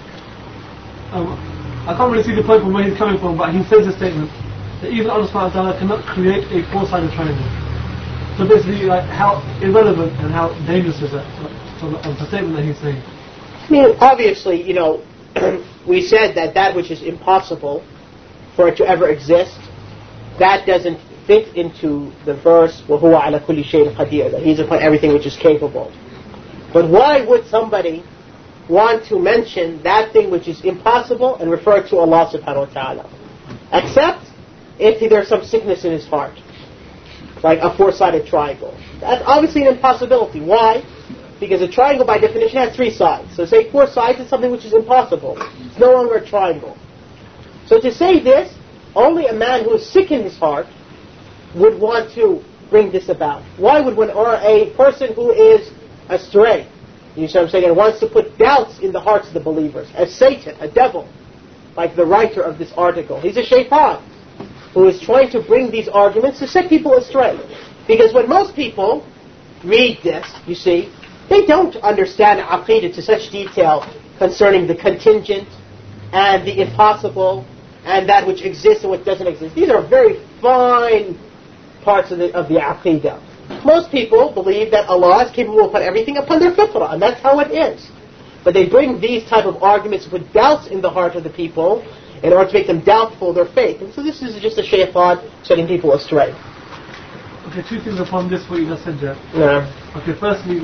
I can't really see the point from where he's coming from, but he says a statement that even Allah subhanahu wa ta'ala cannot create a four-sided triangle. So basically, like, how irrelevant and how dangerous is that? Of the statement that he's saying. I mean, obviously, we said that which is impossible for it to ever exist, that doesn't fit into the verse وَهُوَ عَلَى كُلِّ شَيْءٍ قَدِيرٍ, that He's upon everything which is capable. But why would somebody want to mention that thing which is impossible and refer to Allah subhanahu wa ta'ala? Except if there's some sickness in his heart, like a four-sided triangle. That's obviously an impossibility. Why? Because a triangle by definition has three sides. So say four sides is something which is impossible. It's no longer a triangle. So to say this, only a man who is sick in his heart would want to bring this about. Why would or a person who is astray, you see what I'm saying, and wants to put doubts in the hearts of the believers, as Satan, a devil, like the writer of this article. He's a shaitan who is trying to bring these arguments to set people astray. Because when most people read this, you see, they don't understand Aqidah to such detail concerning the contingent and the impossible and that which exists and what doesn't exist. These are very fine parts of the Aqidah. Most people believe that Allah is capable of putting everything upon their fitrah, and that's how it is. But they bring these type of arguments with doubts in the heart of the people in order to make them doubtful of their faith. And so this is just a shaitan setting people astray. Okay, two things upon this what you just said, Jack. Yeah. Okay, firstly,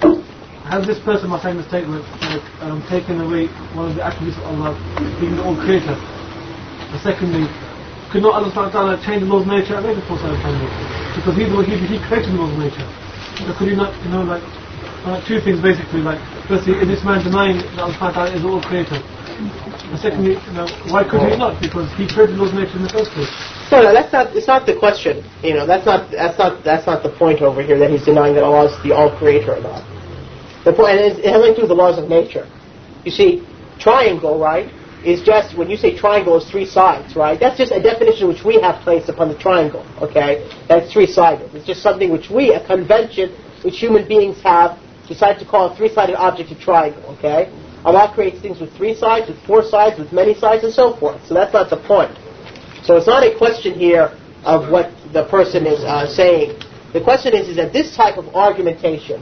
has this person, by saying the statement, taken away one of the attributes of Allah, being the all-creator? And secondly, could not Allah subhanahu wa ta'ala change the laws of nature and make it for subhanahu? Because he created the laws of nature. So could he not, two things basically, firstly, is this man denying that Allah subhanahu wa ta'ala is the all-creator? And secondly, why could he not? Because he created the laws of nature in the first place. No, it's not the question. That's not the point over here, that he's denying that Allah is the all-creator or not. The point is, it has nothing to do with the laws of nature. You see, triangle, right, is just, when you say triangle is three sides, right, that's just a definition which we have placed upon the triangle, okay? That's three-sided. It's just something which we, a convention which human beings have decided to call a three-sided object a triangle, okay? Allah creates things with three sides, with four sides, with many sides, and so forth. So that's not the point. So it's not a question here of what the person is saying. The question is that this type of argumentation,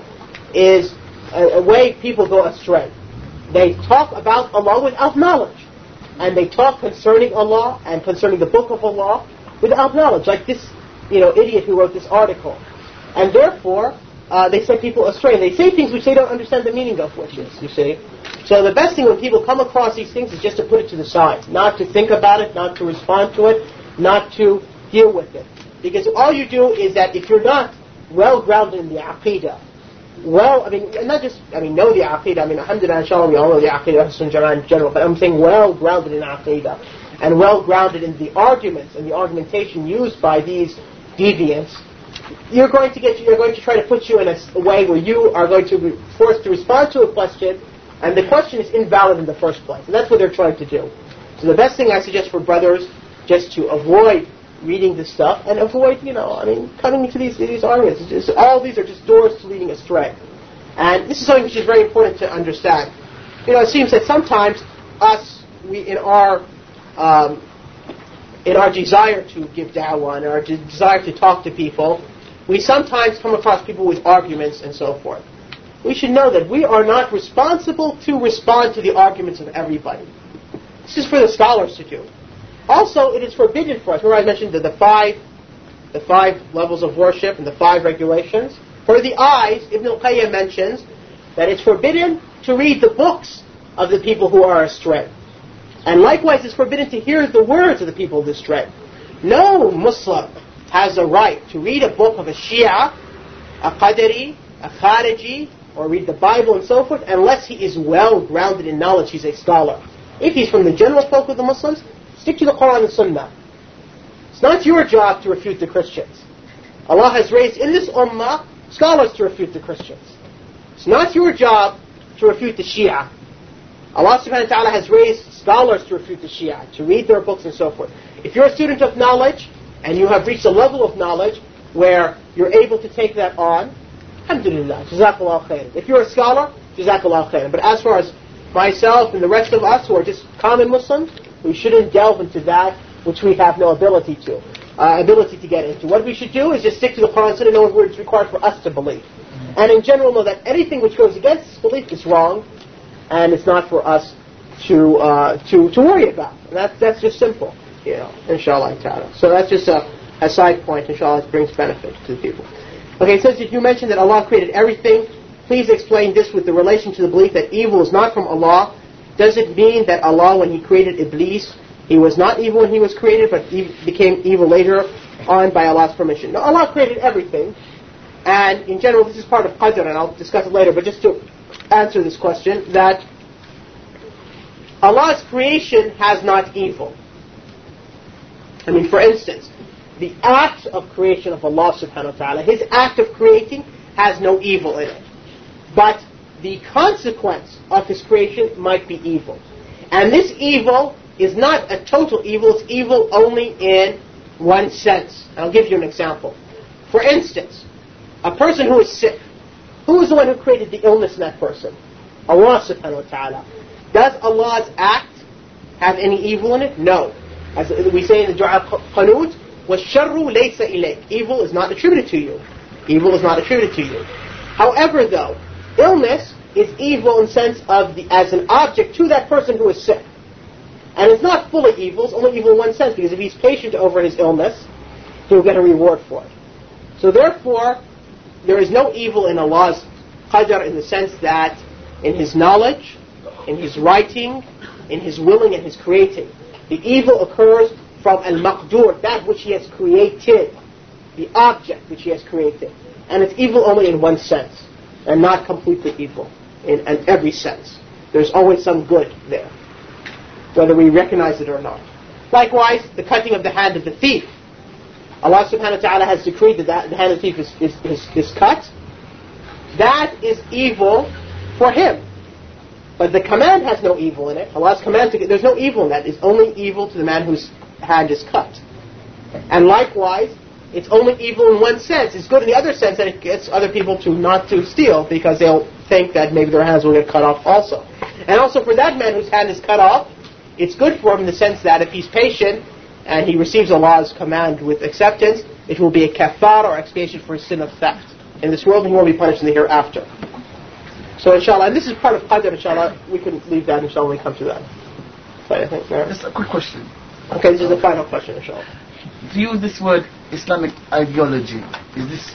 is a way people go astray. They talk about Allah without knowledge. And they talk concerning Allah and concerning the book of Allah without knowledge. Like this, idiot who wrote this article. And therefore, they set people astray. And they say things which they don't understand the meaning of, which is, you see. So the best thing when people come across these things is just to put it to the side. Not to think about it, not to respond to it, not to deal with it. Because all you do is that if you're not well grounded in the aqidah, know the aqidah, alhamdulillah, inshallah, we all know the aqidah of Sunnah Jama'ah in general, but I'm saying well grounded in aqidah, and well grounded in the arguments and the argumentation used by these deviants, you're going to try to put you in a way where you are going to be forced to respond to a question, and the question is invalid in the first place. And that's what they're trying to do. So the best thing I suggest for brothers, just to avoid reading this stuff, and avoid, coming into these arguments. All these are just doors to leading astray. And this is something which is very important to understand. It seems that sometimes in our desire to give da'wah, and our desire to talk to people, we sometimes come across people with arguments and so forth. We should know that we are not responsible to respond to the arguments of everybody. This is for the scholars to do. Also, it is forbidden for us. Remember I mentioned the five levels of worship and the 5 regulations. For the eyes, Ibn al-Qayyim mentions that it's forbidden to read the books of the people who are astray. And likewise, it's forbidden to hear the words of the people of astray. No Muslim has a right to read a book of a Shia, a Qadari, a Khariji, or read the Bible and so forth, unless he is well grounded in knowledge, he's a scholar. If he's from the general folk of the Muslims, stick to the Quran and Sunnah. It's not your job to refute the Christians. Allah has raised in this ummah scholars to refute the Christians. It's not your job to refute the Shia. Allah subhanahu wa ta'ala has raised scholars to refute the Shia, to read their books and so forth. If you're a student of knowledge, and you have reached a level of knowledge where you're able to take that on, alhamdulillah, jazakallah khairan. If you're a scholar, jazakallah khairan. But as far as myself and the rest of us who are just common Muslims, we shouldn't delve into that which we have no ability to get into. What we should do is just stick to the Quran and Sunnah and know what it's required for us to believe. And in general know that anything which goes against this belief is wrong, and it's not for us to worry about. And that's just simple, inshallah ta'ala. So that's just a side point, inshallah, it brings benefit to the people. Okay, it says that you mentioned that Allah created everything. Please explain this with the relation to the belief that evil is not from Allah. Does it mean that Allah, when He created Iblis, he was not evil when he was created, but he became evil later on by Allah's permission? Now, Allah created everything, and in general, this is part of Qadr, and I'll discuss it later, but just to answer this question, that Allah's creation has not evil. For instance, the act of creation of Allah subhanahu wa ta'ala, His act of creating has no evil in it. But the consequence of His creation might be evil. And this evil is not a total evil, it's evil only in one sense. I'll give you an example. For instance, a person who is sick, who is the one who created the illness in that person? Allah subhanahu wa ta'ala. Does Allah's act have any evil in it? No. As we say in the Dua Qanut, وَالشَّرُّ لَيْسَ إِلَيْكَ. Evil is not attributed to you. Evil is not attributed to you. However, though, illness is evil in the sense of as an object to that person who is sick. And it's not fully evil, it's only evil in one sense, because if he's patient over his illness, he'll get a reward for it. So therefore, there is no evil in Allah's qadr in the sense that in His knowledge, in His writing, in His willing and His creating. The evil occurs from al-maqdur, that which He has created, the object which He has created. And it's evil only in one sense, and not completely evil in every sense. There's always some good there, whether we recognize it or not. Likewise, the cutting of the hand of the thief. Allah subhanahu wa ta'ala has decreed that the hand of the thief is cut. That is evil for him. But the command has no evil in it. Allah's command, there's no evil in that. It's only evil to the man whose hand is cut. And likewise, it's only evil in one sense. It's good in the other sense that it gets other people to not to steal because they'll think that maybe their hands will get cut off also. And also for that man whose hand is cut off, it's good for him in the sense that if he's patient and he receives Allah's command with acceptance, it will be a kafar or expiation for his sin of theft in this world, and he won't be punished in the hereafter. So inshallah, and this is part of qadr, inshallah, we can leave that inshallah when we come to that. So I think there. Just a quick question. Okay, this is the final question, inshallah. To use this word Islamic ideology, is this...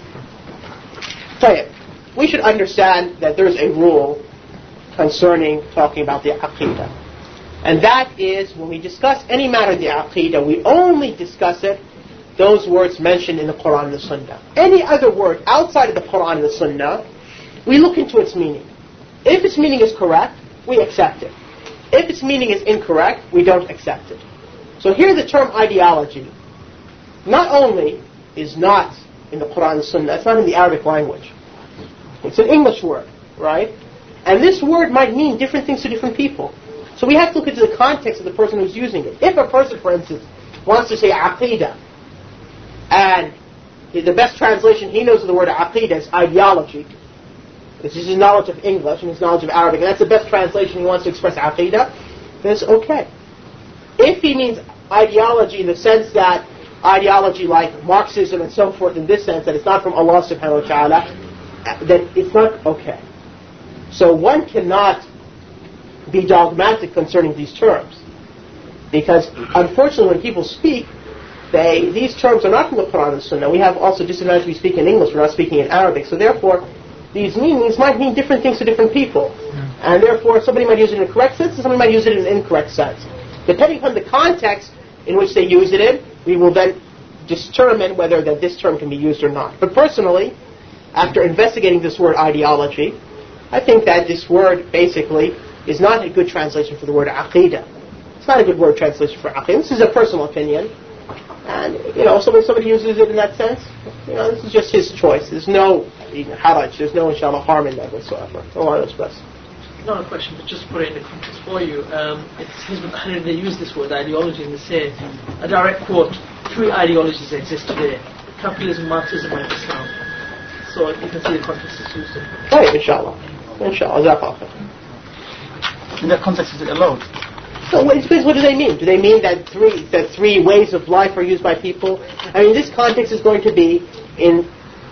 So we should understand that there's a rule concerning talking about the aqidah. And that is, when we discuss any matter in the aqidah, we only discuss it, those words mentioned in the Quran and the Sunnah. Any other word outside of the Quran and the Sunnah, we look into its meaning. If its meaning is correct, we accept it. If its meaning is incorrect, we don't accept it. So here the term ideology not only is not in the Quran and the Sunnah, it's not in the Arabic language. It's an English word, right? And this word might mean different things to different people. So we have to look into the context of the person who's using it. If a person, for instance, wants to say aqidah, and the best translation he knows of the word aqidah is ideology, this is his knowledge of English and his knowledge of Arabic, and that's the best translation he wants to express aqidah, then it's okay. If he means ideology in the sense that ideology like Marxism and so forth, in this sense, that it's not from Allah subhanahu wa ta'ala, then it's not okay. So one cannot be dogmatic concerning these terms. Because unfortunately when people speak, these terms are not from the Quran and Sunnah. We have also disadvantage we speak in English, we're not speaking in Arabic. So therefore, these meanings might mean different things to different people. And therefore, somebody might use it in a correct sense and somebody might use it in an incorrect sense. Depending on the context in which they use it in, we will then determine whether that this term can be used or not. But personally, after investigating this word ideology, I think that this word basically is not a good translation for the word aqidah. It's not a good word translation for aqidah. This is a personal opinion. And, somebody uses it in that sense, this is just his choice. There's no haraj, there's no inshallah harm in that whatsoever. Allah knows best. Not a question, but just put it in the context for you. It's Hizb ut-Tahrir, they use this word ideology and they say, a direct quote, 3 ideologies exist today: capitalism, Marxism and Islam. So you can see the context is used. Right, inshallah. Inshallah. In that context, is it allowed? So it depends, what do they mean? Do they mean that three ways of life are used by people? I mean, this context is going to be in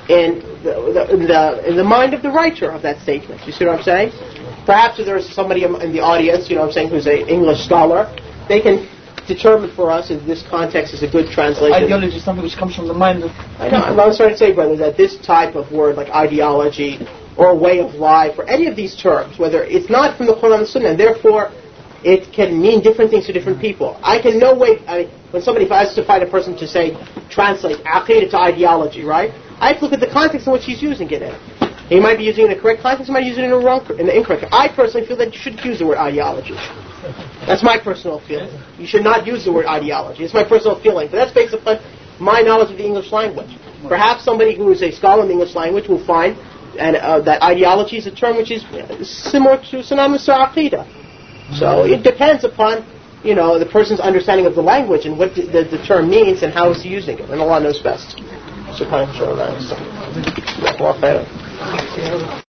the mind of the writer of that statement. You see what I'm saying? Perhaps if there's somebody in the audience, who's an English scholar, they can determine for us if this context is a good translation. Ideology is something which comes from the mind of... I know, I was trying to say, brother, that this type of word, like ideology or way of life, or any of these terms, whether it's not from the Quran and Sunnah, and therefore it can mean different things to different people. When somebody, if I was to find a person to say, translate aqidah to ideology, right? I have to look at the context in which he's using it in. He might be using it in the correct context, he might be using it in the incorrect. I personally feel that you shouldn't use the word ideology. That's my personal feeling. You should not use the word ideology. It's my personal feeling. But that's based upon my knowledge of the English language. Perhaps somebody who is a scholar in the English language will find that ideology is a term which is similar to synonymous to aqidah. So it depends upon, the person's understanding of the language and what the term means and how he's using it. And Allah knows best. Subhanallah.